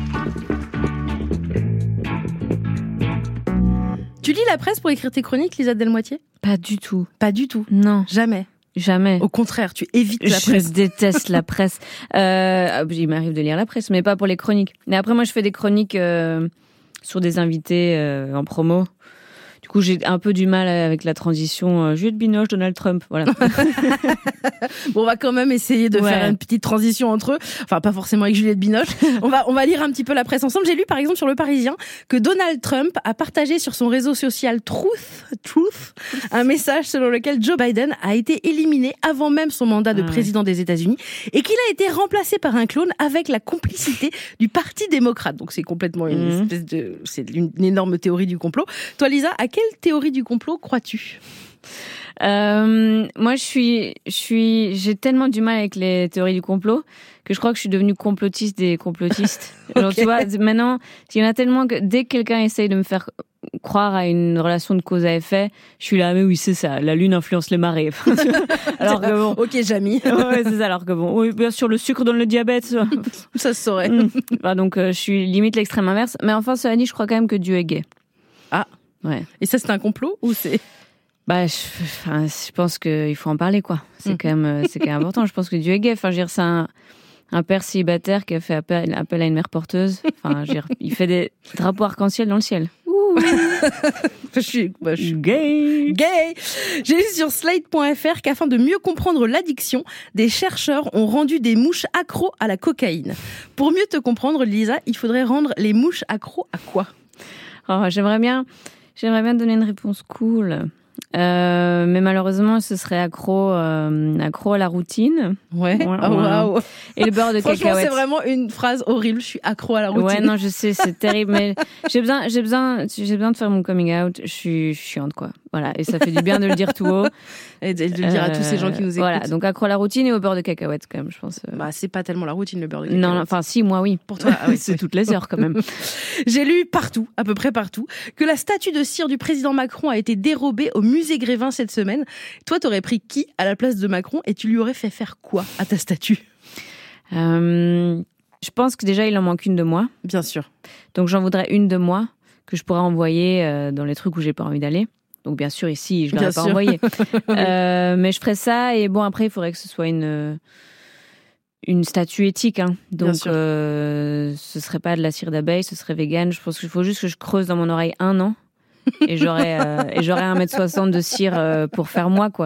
Tu lis la presse pour écrire tes chroniques, Lisa Delmoitier ? Pas du tout. Pas du tout ? Non. Jamais ? Jamais. Au contraire, tu évites la presse. Je déteste la presse. Il m'arrive de lire la presse, mais pas pour les chroniques. Mais après, moi, je fais des chroniques sur des invités en promo. Du coup, j'ai un peu du mal avec la transition Juliette Binoche, Donald Trump, voilà. Bon, on va quand même essayer de faire une petite transition entre eux. Enfin, pas forcément avec Juliette Binoche. On va lire un petit peu la presse ensemble. J'ai lu, par exemple, sur Le Parisien, que Donald Trump a partagé sur son réseau social Truth, un message selon lequel Joe Biden a été éliminé avant même son mandat de président des États-Unis et qu'il a été remplacé par un clone avec la complicité du Parti démocrate. Donc, c'est complètement c'est une énorme théorie du complot. Toi, Lisa, à quelle théorie du complot crois-tu ? Moi, j'ai tellement du mal avec les théories du complot que je crois que je suis devenue complotiste des complotistes. Genre, tu vois, maintenant, il y en a tellement que dès que quelqu'un essaye de me faire croire à une relation de cause à effet, je suis là, mais oui, c'est ça, la lune influence les marées. Alors que bon. Ok, Jamy. Ouais, c'est ça, alors que bon. Oui, bien sûr, le sucre donne le diabète. Ça se saurait. Donc, je suis limite l'extrême inverse. Mais enfin, cela dit, je crois quand même que Dieu est gay. Ah. Ouais. Et ça, c'est un complot ou c'est... je pense qu'il faut en parler, quoi. C'est quand même important. Je pense que Dieu est gay. Enfin, je veux dire, c'est un père célibataire qui a fait appel à une mère porteuse. Enfin, je veux dire, il fait des drapeaux arc-en-ciel dans le ciel. Je suis gay. J'ai lu sur Slate.fr qu'afin de mieux comprendre l'addiction, des chercheurs ont rendu des mouches accros à la cocaïne. Pour mieux te comprendre, Lisa, il faudrait rendre les mouches accros à quoi ? J'aimerais bien donner une réponse cool. Mais malheureusement, ce serait accro à la routine. Ouais. Wow. Et le beurre de cacahuète. Franchement, c'est vraiment une phrase horrible. Je suis accro à la routine. Ouais, non, je sais, c'est terrible. Mais j'ai besoin de faire mon coming out. Je suis chiante, quoi. Voilà. Et ça fait du bien de le dire tout haut. Et de le dire à tous ces gens qui nous écoutent. Voilà. Donc, accro à la routine et au beurre de cacahuète, quand même, je pense. C'est pas tellement la routine, le beurre de cacahuète. Non, enfin, si, moi, oui. Pour toi, oui, c'est toutes les heures, quand même. J'ai lu partout, à peu près partout, que la statue de cire du président Macron a été dérobée au musée Grévin cette semaine. Toi, t'aurais pris qui à la place de Macron et tu lui aurais fait faire quoi à ta statue ? Je pense que déjà, il en manque une de moi. Bien sûr. Donc, j'en voudrais une de moi que je pourrais envoyer dans les trucs où j'ai pas envie d'aller. Donc, bien sûr, ici, je ne l'aurais pas envoyé. Mais je ferais ça. Et bon, après, il faudrait que ce soit une statue éthique. Hein. Donc, ce serait pas de la cire d'abeille, ce serait vegan. Je pense qu'il faut juste que je creuse dans mon oreille 1 an. Et j'aurais 1m60 de cire pour faire moi, quoi.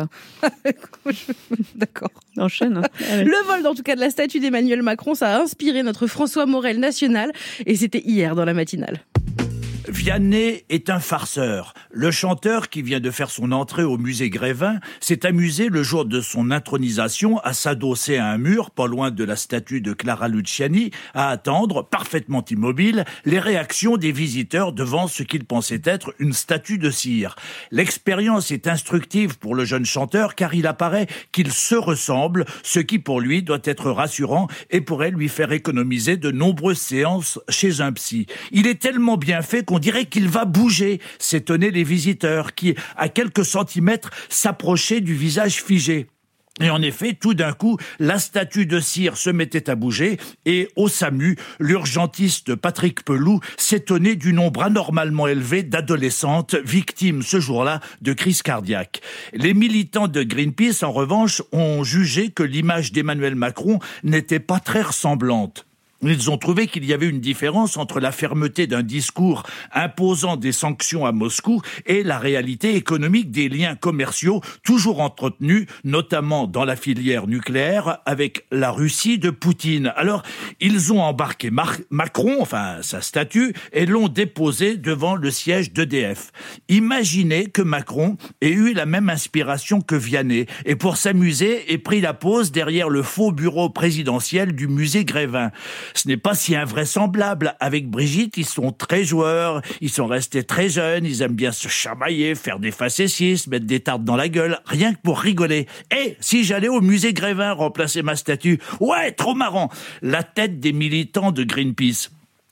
D'accord. Enchaîne. Hein. Le vol, en tout cas, de la statue d'Emmanuel Macron, ça a inspiré notre François Morel national. Et c'était hier dans la matinale. Vianney est un farceur. Le chanteur qui vient de faire son entrée au musée Grévin s'est amusé le jour de son intronisation à s'adosser à un mur pas loin de la statue de Clara Luciani, à attendre, parfaitement immobile, les réactions des visiteurs devant ce qu'ils pensaient être une statue de cire. L'expérience est instructive pour le jeune chanteur car il apparaît qu'il se ressemble, ce qui pour lui doit être rassurant et pourrait lui faire économiser de nombreuses séances chez un psy. Il est tellement bien fait qu'on dirait qu'il va bouger, s'étonnaient les visiteurs qui, à quelques centimètres, s'approchaient du visage figé. Et en effet, tout d'un coup, la statue de cire se mettait à bouger et, au SAMU, l'urgentiste Patrick Pelou s'étonnait du nombre anormalement élevé d'adolescentes victimes ce jour-là de crise cardiaque. Les militants de Greenpeace, en revanche, ont jugé que l'image d'Emmanuel Macron n'était pas très ressemblante. Ils ont trouvé qu'il y avait une différence entre la fermeté d'un discours imposant des sanctions à Moscou et la réalité économique des liens commerciaux toujours entretenus, notamment dans la filière nucléaire, avec la Russie de Poutine. Alors, ils ont embarqué Macron, enfin sa statue, et l'ont déposé devant le siège d'EDF. Imaginez que Macron ait eu la même inspiration que Vianney, et pour s'amuser, ait pris la pose derrière le faux bureau présidentiel du musée Grévin. Ce n'est pas si invraisemblable. Avec Brigitte, ils sont très joueurs, ils sont restés très jeunes, ils aiment bien se chamailler, faire des facéties, mettre des tartes dans la gueule, rien que pour rigoler. Et si j'allais au musée Grévin remplacer ma statue, ouais, trop marrant. La tête des militants de Greenpeace.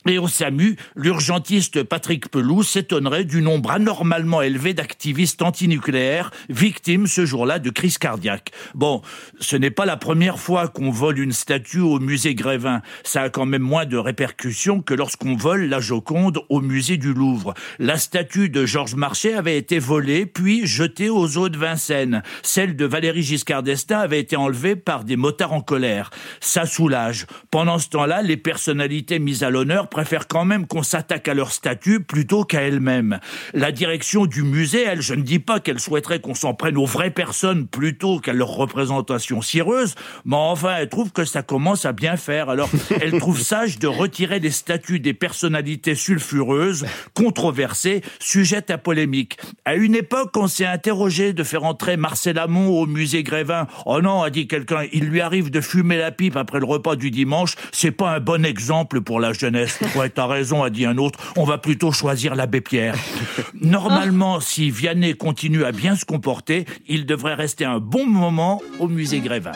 Et au SAMU, l'urgentiste Patrick Pelou s'étonnerait du nombre anormalement élevé d'activistes antinucléaires victimes ce jour-là de crise cardiaque. Bon, ce n'est pas la première fois qu'on vole une statue au musée Grévin. Ça a quand même moins de répercussions que lorsqu'on vole la Joconde au musée du Louvre. La statue de Georges Marchais avait été volée puis jetée aux eaux de Vincennes. Celle de Valéry Giscard d'Estaing avait été enlevée par des motards en colère. Ça soulage. Pendant ce temps-là, les personnalités mises à l'honneur préfèrent quand même qu'on s'attaque à leur statut plutôt qu'à elles-mêmes. La direction du musée, elle, je ne dis pas qu'elle souhaiterait qu'on s'en prenne aux vraies personnes plutôt qu'à leur représentation cireuse, mais enfin, elle trouve que ça commence à bien faire. Alors, elle trouve sage de retirer les statues des personnalités sulfureuses, controversées, sujettes à polémique. À une époque, on s'est interrogé de faire entrer Marcel Amont au musée Grévin. Oh non, a dit quelqu'un, il lui arrive de fumer la pipe après le repas du dimanche, c'est pas un bon exemple pour la jeunesse. Ouais, t'as raison, a dit un autre, on va plutôt choisir l'abbé Pierre. Normalement, si Vianney continue à bien se comporter, il devrait rester un bon moment au musée Grévin.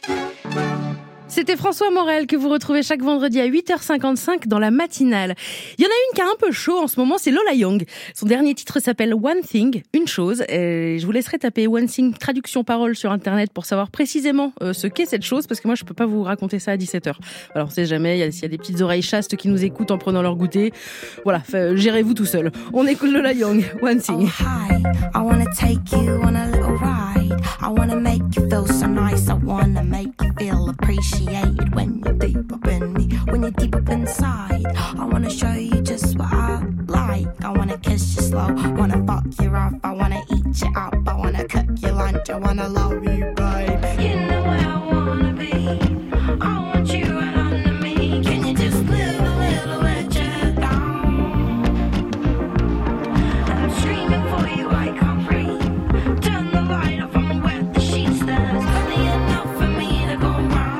C'était François Morel que vous retrouvez chaque vendredi à 8h55 dans la matinale. Il y en a une qui a un peu chaud en ce moment, c'est Lola Young. Son dernier titre s'appelle One Thing, une chose. Et je vous laisserai taper One Thing traduction parole sur internet pour savoir précisément ce qu'est cette chose, parce que moi je peux pas vous raconter ça à 17h. Alors on sait jamais, s'il y a des petites oreilles chastes qui nous écoutent en prenant leur goûter. Voilà, gérez-vous tout seul. On écoute Lola Young, One Thing. Oh, hi, I wanna take you on a little ride. I wanna make you feel so nice. I wanna make you feel appreciated when you're deep up in me, when you're deep up inside. I wanna show you just what I like. I wanna kiss you slow, wanna fuck you rough. I wanna eat you up, I wanna cook your lunch. I wanna love you, babe. You know where I wanna be. I want you right under me. Can you just live a little with your head down? I'm screaming for you, I can't breathe. Turn the light off and wet the sheets. There's plenty enough for me to go round.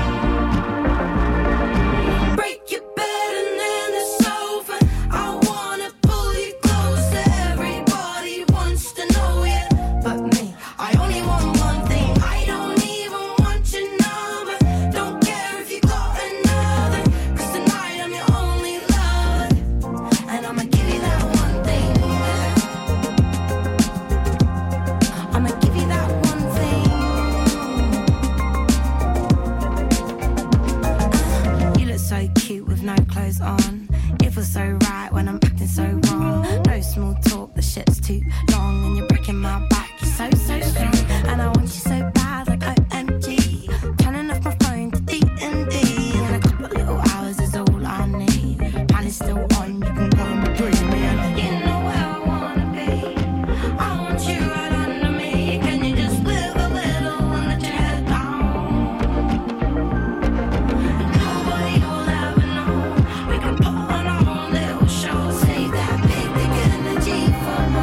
Break your bed and then it's over. I wanna pull you close. Everybody wants to know you, but me, I only want one thing. I don't even want your number. Don't care if you got another, 'cause tonight I'm your only lover, and I'ma give you that one thing. I'ma give you that one thing. You look so cute with no clothes on. It feels so right when I'm acting so wrong. No small talk, the shit's too long, and you're breaking my back. You're so strong, and I want you so bad, like OMG. Turning off my phone to D&D, and a couple of little hours is all I need. Plan is still on, you can go and bring me in. You know where I wanna be. I want you right under me. Can you just live a little and let your head down? Nobody will ever know. We can put on our own little show. Save that big energy for my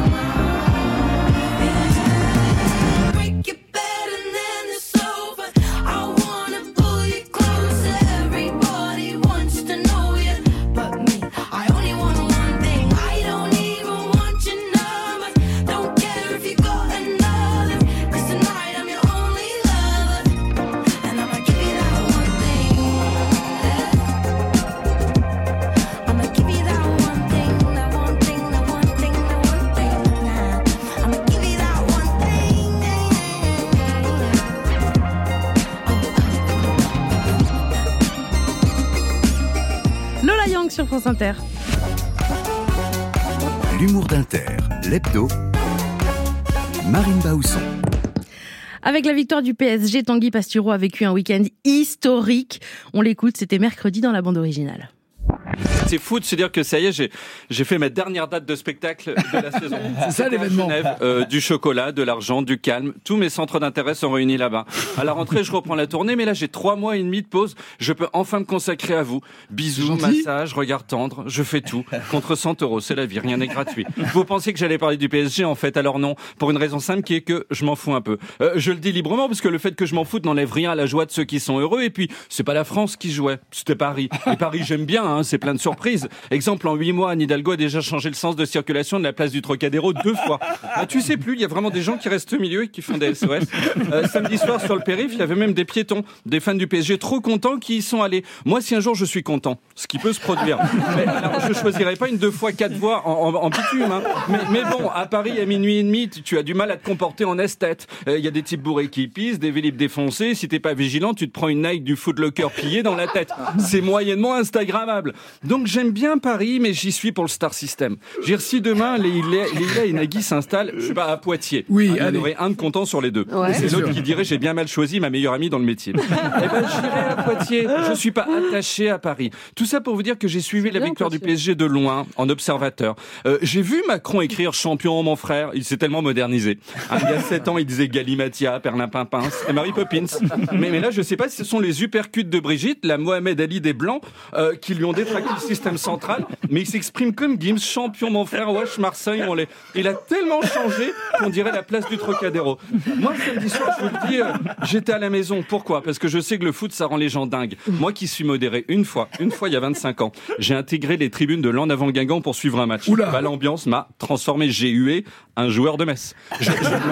mind. Break your bed and then it's over. I wanna pull you close. Everybody wants to know you, but me, I only want one thing. I don't even want your number. Don't care if you got another, 'cause tonight I'm your only lover, and I'ma give you that one thing. I'ma give you that one thing, that one thing, that one thing, that one thing. I'ma give you that one thing. Lola Young sur France Inter. L'humour d'Inter, l'hebdo, Marine Baousson. Avec la victoire du PSG, Tanguy Pastureau a vécu un week-end historique. On l'écoute, c'était mercredi dans la bande originale. C'est fou de se dire que ça y est, j'ai fait ma dernière date de spectacle de la saison. C'est ça l'événement. Genève, du chocolat, de l'argent, du calme. Tous mes centres d'intérêt sont réunis là-bas. À la rentrée, je reprends la tournée, mais là, j'ai 3 mois et demi de pause. Je peux enfin me consacrer à vous. Bisous, massage, regard tendre. Je fais tout. Contre 100 €, c'est la vie. Rien n'est gratuit. Vous pensiez que j'allais parler du PSG, en fait. Alors non. Pour une raison simple qui est que je m'en fous un peu. Je le dis librement parce que le fait que je m'en foute n'enlève rien à la joie de ceux qui sont heureux. Et puis, c'est pas la France qui jouait. C'était Paris. Et Paris, j'aime bien, hein. C'est plein de surprises. surprise. Exemple, en 8 mois, Anne Hidalgo a déjà changé le sens de circulation de la place du Trocadéro 2 fois. Tu sais plus, il y a vraiment des gens qui restent au milieu et qui font des SOS. Samedi soir, sur le périph', il y avait même des piétons, des fans du PSG trop contents qui y sont allés. Moi, si un jour je suis content, ce qui peut se produire, mais alors, je choisirais pas une 2 fois 4 voies en bitume. Hein. Mais bon, à Paris, à minuit et demi, tu as du mal à te comporter en esthète. Il y a des types bourrés qui pissent, des vélib défoncés. Si t'es pas vigilant, tu te prends une Nike du Foot Locker pillée dans la tête. C'est moyennement instagrammable. Donc j'aime bien Paris, mais j'y suis pour le Star System. Je veux dire, si demain Leïla et Nagui s'installent, je sais pas, à Poitiers, il y en aurait un de content sur les deux. Ouais. C'est l'autre qui dirait j'ai bien mal choisi ma meilleure amie dans le métier. Eh ben j'irai à Poitiers. Je suis pas attaché à Paris. Tout ça pour vous dire que j'ai suivi la victoire du PSG de loin, en observateur. J'ai vu Macron écrire champion mon frère. Il s'est tellement modernisé. Il y a 7 ans, il disait Galimatia, Perlimpinpin et Mary Poppins. Mais là, je sais pas si ce sont les uppercuts de Brigitte, la Mohamed Ali des Blancs, qui lui ont détraqué le système central. Mais il s'exprime comme Gims, champion mon frère, wesh Marseille, on l'est. Il a tellement changé qu'on dirait la place du Trocadéro. Moi, samedi soir, je vous le dis, j'étais à la maison. Pourquoi ? Parce que je sais que le foot, ça rend les gens dingues. Moi qui suis modéré, une fois, il y a 25 ans, j'ai intégré les tribunes de l'En Avant Guingamp pour suivre un match. Bah, l'ambiance m'a transformé. J'ai hué un joueur de Metz. Je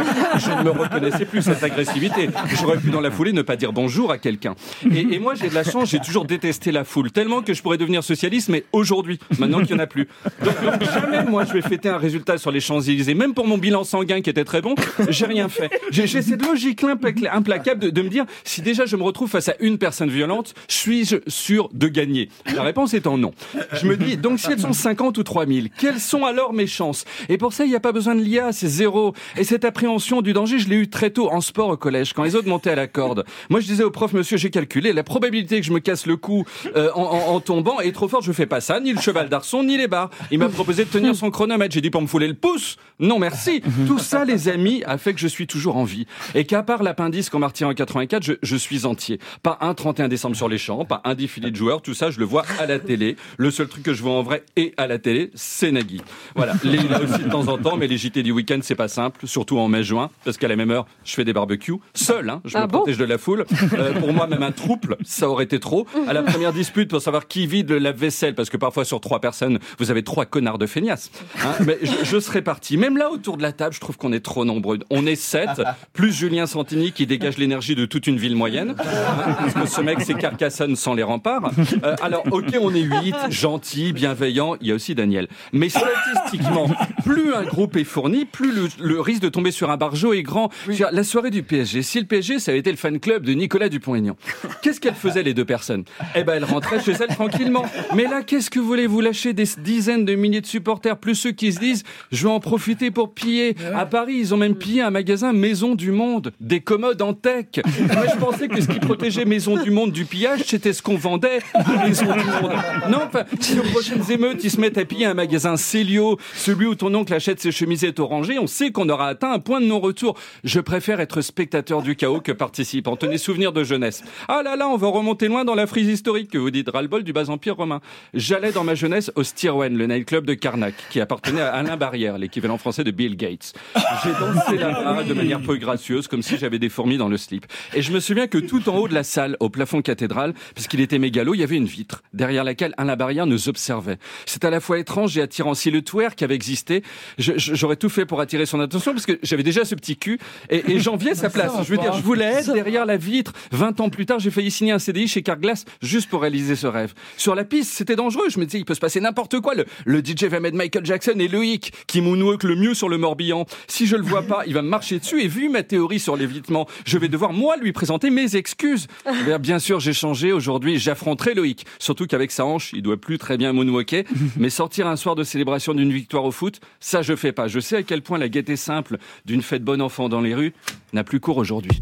ne me reconnaissais plus, cette agressivité. J'aurais pu dans la foulée ne pas dire bonjour à quelqu'un. Et moi, j'ai de la chance, j'ai toujours détesté la foule, tellement que je pourrais devenir socialiste, mais aujourd'hui, maintenant qu'il n'y en a plus. Donc jamais, moi, je vais fêter un résultat sur les Champs-Élysées. Même pour mon bilan sanguin qui était très bon, j'ai rien fait. J'ai cette logique implacable de me dire, si déjà je me retrouve face à une personne violente, suis-je sûr de gagner ? La réponse étant non. Je me dis, donc si elles sont 50 ou 3000, quelles sont alors mes chances ? Et pour ça, il n'y a pas besoin de l'IA, c'est zéro. Et cette appréhension du danger, je l'ai eu très tôt en sport au collège, quand les autres montaient à la corde. Moi, je disais au prof, monsieur, j'ai calculé, la probabilité que je me casse le cou en tombant est trop forte, je fais pas ça, ni le cheval d'arçon, ni les barres. Il m'a proposé de tenir son chronomètre, j'ai dit pour me fouler le pouce. Non, merci. Tout ça, les amis, a fait que je suis toujours en vie. Et qu'à part l'appendice qu'on m'a retiré en 84, je suis entier. Pas un 31 décembre sur les champs, pas un défilé de joueurs, tout ça, je le vois à la télé. Le seul truc que je vois en vrai et à la télé, c'est Nagui. Voilà. Leïla aussi de temps en temps, mais les JT du week-end, c'est pas simple, surtout en mai-juin, parce qu'à la même heure, je fais des barbecues, seul, hein, je me protège de la foule. Pour moi, même un trouble, ça aurait été trop. À la première dispute, pour savoir qui vide le lave-vaisselle, parce que parfois sur 3 personnes, vous avez 3 connards de feignasses. Hein, mais je serais parti. Même là, autour de la table, je trouve qu'on est trop nombreux. On est 7, plus Julien Santini qui dégage l'énergie de toute une ville moyenne. Hein, parce que ce mec, c'est Carcassonne sans les remparts. Alors, ok, on est 8, gentils, bienveillants, il y a aussi Daniel. Mais statistiquement, plus un groupe est fourni, plus le risque de tomber sur un barjot est grand. Oui. La soirée du PSG, si le PSG, ça avait été le fan club de Nicolas Dupont-Aignan, qu'est-ce qu'elles faisaient les 2 personnes ? Eh ben, elles rentraient chez elles tranquillement. Mais là, qu'est-ce que voulez-vous lâcher des dizaines de milliers de supporters, plus ceux qui se disent, je vais en profiter pour piller. À Paris, ils ont même pillé un magasin Maison du Monde, des commodes en tech. Moi, je pensais que ce qui protégeait Maison du Monde du pillage, c'était ce qu'on vendait à Maison du Monde. Non, si aux prochaines émeutes, ils se mettent à piller un magasin Célio, celui où ton oncle achète ses chemisettes orangées, on sait qu'on aura atteint un point de non-retour. Je préfère être spectateur du chaos que participant. Tenez, souvenir de jeunesse. Ah là là, on va remonter loin dans la frise historique que vous dites, ras-le-bol du bas-empire romain. J'allais dans ma jeunesse au Stirwen, le nightclub de Carnac, qui appartenait à Alain Barrière, l'équivalent français de Bill Gates. J'ai dansé là-bas de manière peu gracieuse, comme si j'avais des fourmis dans le slip. Et je me souviens que tout en haut de la salle, au plafond cathédral, puisqu'il était mégalo, il y avait une vitre, derrière laquelle Alain Barrière nous observait. C'est à la fois étrange et attirant. Si le twerk avait existé, j'aurais tout fait pour attirer son attention, parce que j'avais déjà ce petit cul, et j'enviais sa place. Je veux dire, je voulais être derrière la vitre. 20 ans plus tard, j'ai failli signer un CDI chez Carglass, juste pour réaliser ce rêve. Sur la piste, c'était dangereux. Je me disais, il peut se passer n'importe quoi. Le DJ va mettre Michael Jackson et Loïc, qui moonwalk le mieux sur le Morbihan. Si je le vois pas, il va me marcher dessus, et vu ma théorie sur l'évitement, je vais devoir, moi, lui présenter mes excuses. Bien sûr, j'ai changé. Aujourd'hui, j'affronterai Loïc. Surtout qu'avec sa hanche, il doit plus très bien moonwalker. Mais sortir un soir de célébration d'une victoire au foot, ça, je fais pas. Je sais à quel point la gaieté simple d'une fête bon enfant dans les rues n'a plus cours aujourd'hui.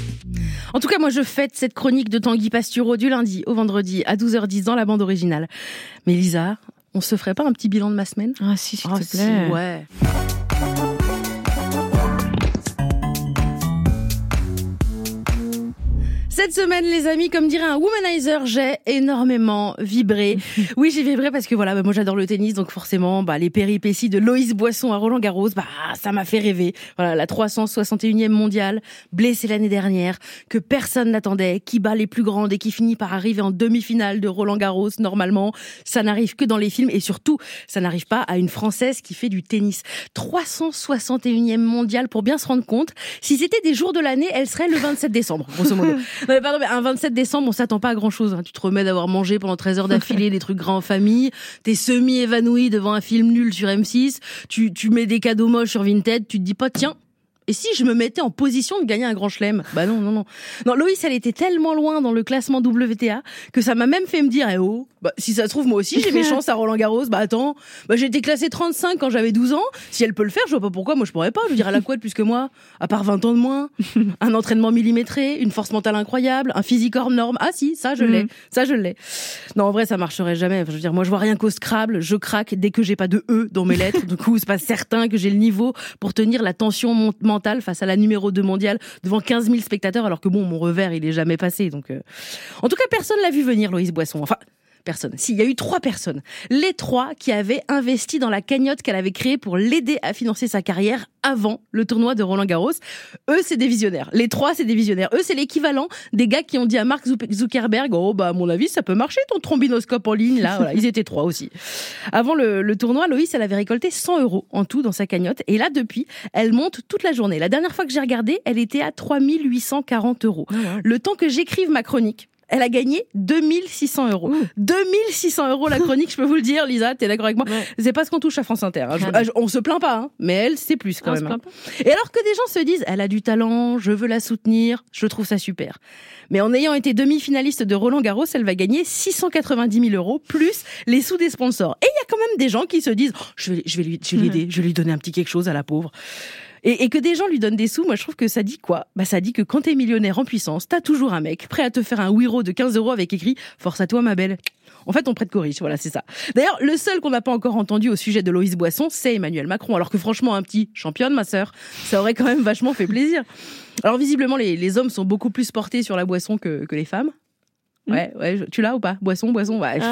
En tout cas, moi, je fête cette chronique de Tanguy Pastureau du lundi au vendredi à 12h10 dans la bande originale. Mais Lisa, on se ferait pas un petit bilan de ma semaine ? Ah si, s'il te plaît. Si, ouais. Cette semaine, les amis, comme dirait un womanizer, j'ai énormément vibré. Oui, j'ai vibré parce que voilà, moi j'adore le tennis, donc forcément, les péripéties de Loïs Boisson à Roland-Garros, ça m'a fait rêver. Voilà, la 361e mondiale, blessée l'année dernière, que personne n'attendait, qui bat les plus grandes et qui finit par arriver en demi-finale de Roland-Garros. Normalement, ça n'arrive que dans les films et surtout, ça n'arrive pas à une Française qui fait du tennis. 361e mondiale, pour bien se rendre compte, si c'était des jours de l'année, elle serait le 27 décembre, grosso modo. Non mais pardon, mais un 27 décembre, on s'attend pas à grand chose. Tu te remets d'avoir mangé pendant 13 heures d'affilée des trucs grands en famille, t'es semi-évanoui devant un film nul sur M6, tu mets des cadeaux moches sur Vinted, tu te dis pas, tiens, et si je me mettais en position de gagner un grand chelem? Non. Non, Loïs, elle était tellement loin dans le classement WTA que ça m'a même fait me dire, si ça se trouve, moi aussi, j'ai mes chances à Roland-Garros. Attends, j'ai été classée 35 quand j'avais 12 ans. Si elle peut le faire, je vois pas pourquoi moi je pourrais pas. Je veux dire, elle a quoi de plus que moi? À part 20 ans de moins, un entraînement millimétré, une force mentale incroyable, un physique hors norme. Ah si, ça je l'ai. Ça je l'ai. Non, en vrai, ça marcherait jamais. Enfin, je veux dire, moi je vois rien qu'au Scrabble, je craque dès que j'ai pas de E dans mes lettres. Du coup, c'est pas certain que j'ai le niveau pour tenir la tension mentale face à la numéro 2 mondiale devant 15 000 spectateurs, alors que mon revers, il est jamais passé. Donc, en tout cas, personne l'a vu venir, Loïs Boisson. Enfin, personne. Si, il y a eu 3 personnes. Les 3 qui avaient investi dans la cagnotte qu'elle avait créée pour l'aider à financer sa carrière avant le tournoi de Roland-Garros. Eux, c'est des visionnaires. Les 3, c'est des visionnaires. Eux, c'est l'équivalent des gars qui ont dit à Mark Zuckerberg, à mon avis, ça peut marcher ton trombinoscope en ligne, là. Voilà, ils étaient 3 aussi. Avant le tournoi, Loïs, elle avait récolté 100 € en tout dans sa cagnotte. Et là, depuis, elle monte toute la journée. La dernière fois que j'ai regardé, elle était à 3 840 €. Le temps que j'écrive ma chronique, elle a gagné 2600 €. 2600 € la chronique, je peux vous le dire, Lisa, t'es d'accord avec moi? Ouais. C'est pas ce qu'on touche à France Inter. On se plaint pas, mais elle, c'est plus quand même. Et alors que des gens se disent, elle a du talent, je veux la soutenir, je trouve ça super. Mais en ayant été demi-finaliste de Roland-Garros, elle va gagner 690 000 € plus les sous des sponsors. Et il y a quand même des gens qui se disent, je vais l'aider, je vais lui donner un petit quelque chose à la pauvre. Et que des gens lui donnent des sous, moi je trouve que ça dit quoi? Ça dit que quand t'es millionnaire en puissance, t'as toujours un mec prêt à te faire un wiro de 15 € avec écrit « Force à toi ma belle ». En fait, on prête qu'aux riches, voilà, c'est ça. D'ailleurs, le seul qu'on n'a pas encore entendu au sujet de Loïs Boisson, c'est Emmanuel Macron. Alors que franchement, un petit championne, ma sœur, ça aurait quand même vachement fait plaisir. Alors visiblement, les hommes sont beaucoup plus portés sur la boisson que les femmes. Ouais, tu l'as ou pas? Boisson, ouais.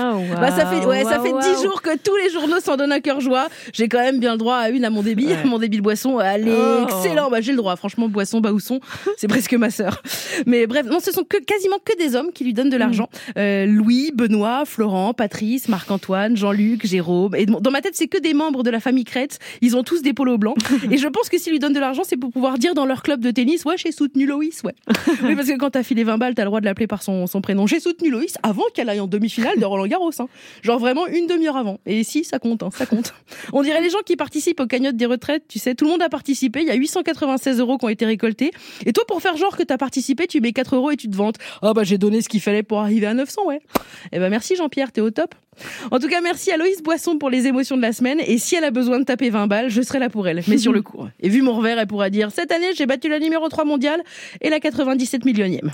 Ça fait 10 jours que tous les journaux s'en donnent à cœur joie. J'ai quand même bien le droit à une à mon débit. Ouais. Mon débit de boisson, allez, excellent. J'ai le droit. Franchement, boisson, baousson, c'est presque ma sœur. Mais bref, non, ce sont quasiment que des hommes qui lui donnent de l'argent. Louis, Benoît, Florent, Patrice, Marc-Antoine, Jean-Luc, Jérôme. Et dans ma tête, c'est que des membres de la famille Crête. Ils ont tous des polos blancs. Et je pense que s'ils lui donnent de l'argent, c'est pour pouvoir dire dans leur club de tennis, j'ai soutenu Loïs, Oui, parce que quand t'as filé 20 balles, t'as le droit de l'appeler par son prénom. J'ai soutenu Loïs avant qu'elle aille en demi-finale de Roland-Garros. Genre vraiment une demi-heure avant. Et si, ça compte, ça compte. On dirait les gens qui participent aux cagnottes des retraites, tu sais, tout le monde a participé, il y a 896 € qui ont été récoltés. Et toi, pour faire genre que t'as participé, tu mets 4 € et tu te vantes. J'ai donné ce qu'il fallait pour arriver à 900, Eh merci Jean-Pierre, t'es au top. En tout cas, merci à Loïs Boisson pour les émotions de la semaine. Et si elle a besoin de taper 20 balles, je serai là pour elle, mais sur le coup. Et vu mon revers, elle pourra dire, cette année, j'ai battu la numéro 3 mondiale et la 97 millionième.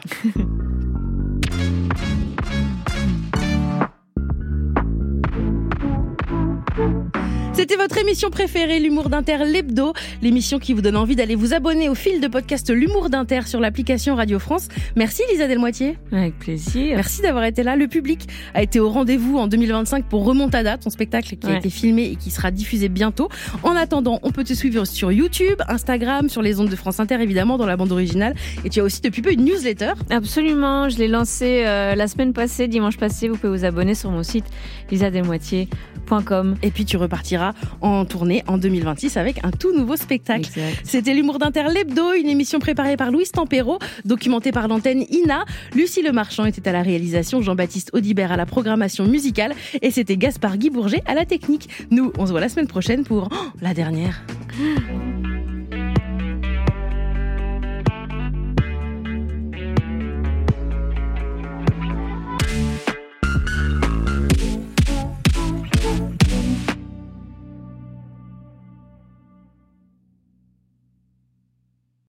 C'était votre émission préférée, l'Humour d'Inter, l'hebdo, l'émission qui vous donne envie d'aller vous abonner au fil de podcast L'Humour d'Inter sur l'application Radio France. Merci Lisa Delmoitier. Avec plaisir. Merci d'avoir été là. Le public a été au rendez-vous en 2025 pour Remontada, ton spectacle qui a été filmé et qui sera diffusé bientôt. En attendant, on peut te suivre sur YouTube, Instagram, sur les ondes de France Inter évidemment, dans la bande originale. Et tu as aussi depuis peu une newsletter. Absolument, je l'ai lancée la semaine passée, dimanche passé. Vous pouvez vous abonner sur mon site lisadelmoitier.com. Et puis tu repartiras en tournée en 2026 avec un tout nouveau spectacle. Exact. C'était l'Humour d'Inter, l'hebdo, une émission préparée par Louise Tempero, documentée par l'antenne Ina. Lucie Lemarchand était à la réalisation, Jean-Baptiste Audibert à la programmation musicale et c'était Gaspard Guy Bourget à la technique. Nous, on se voit la semaine prochaine pour la dernière.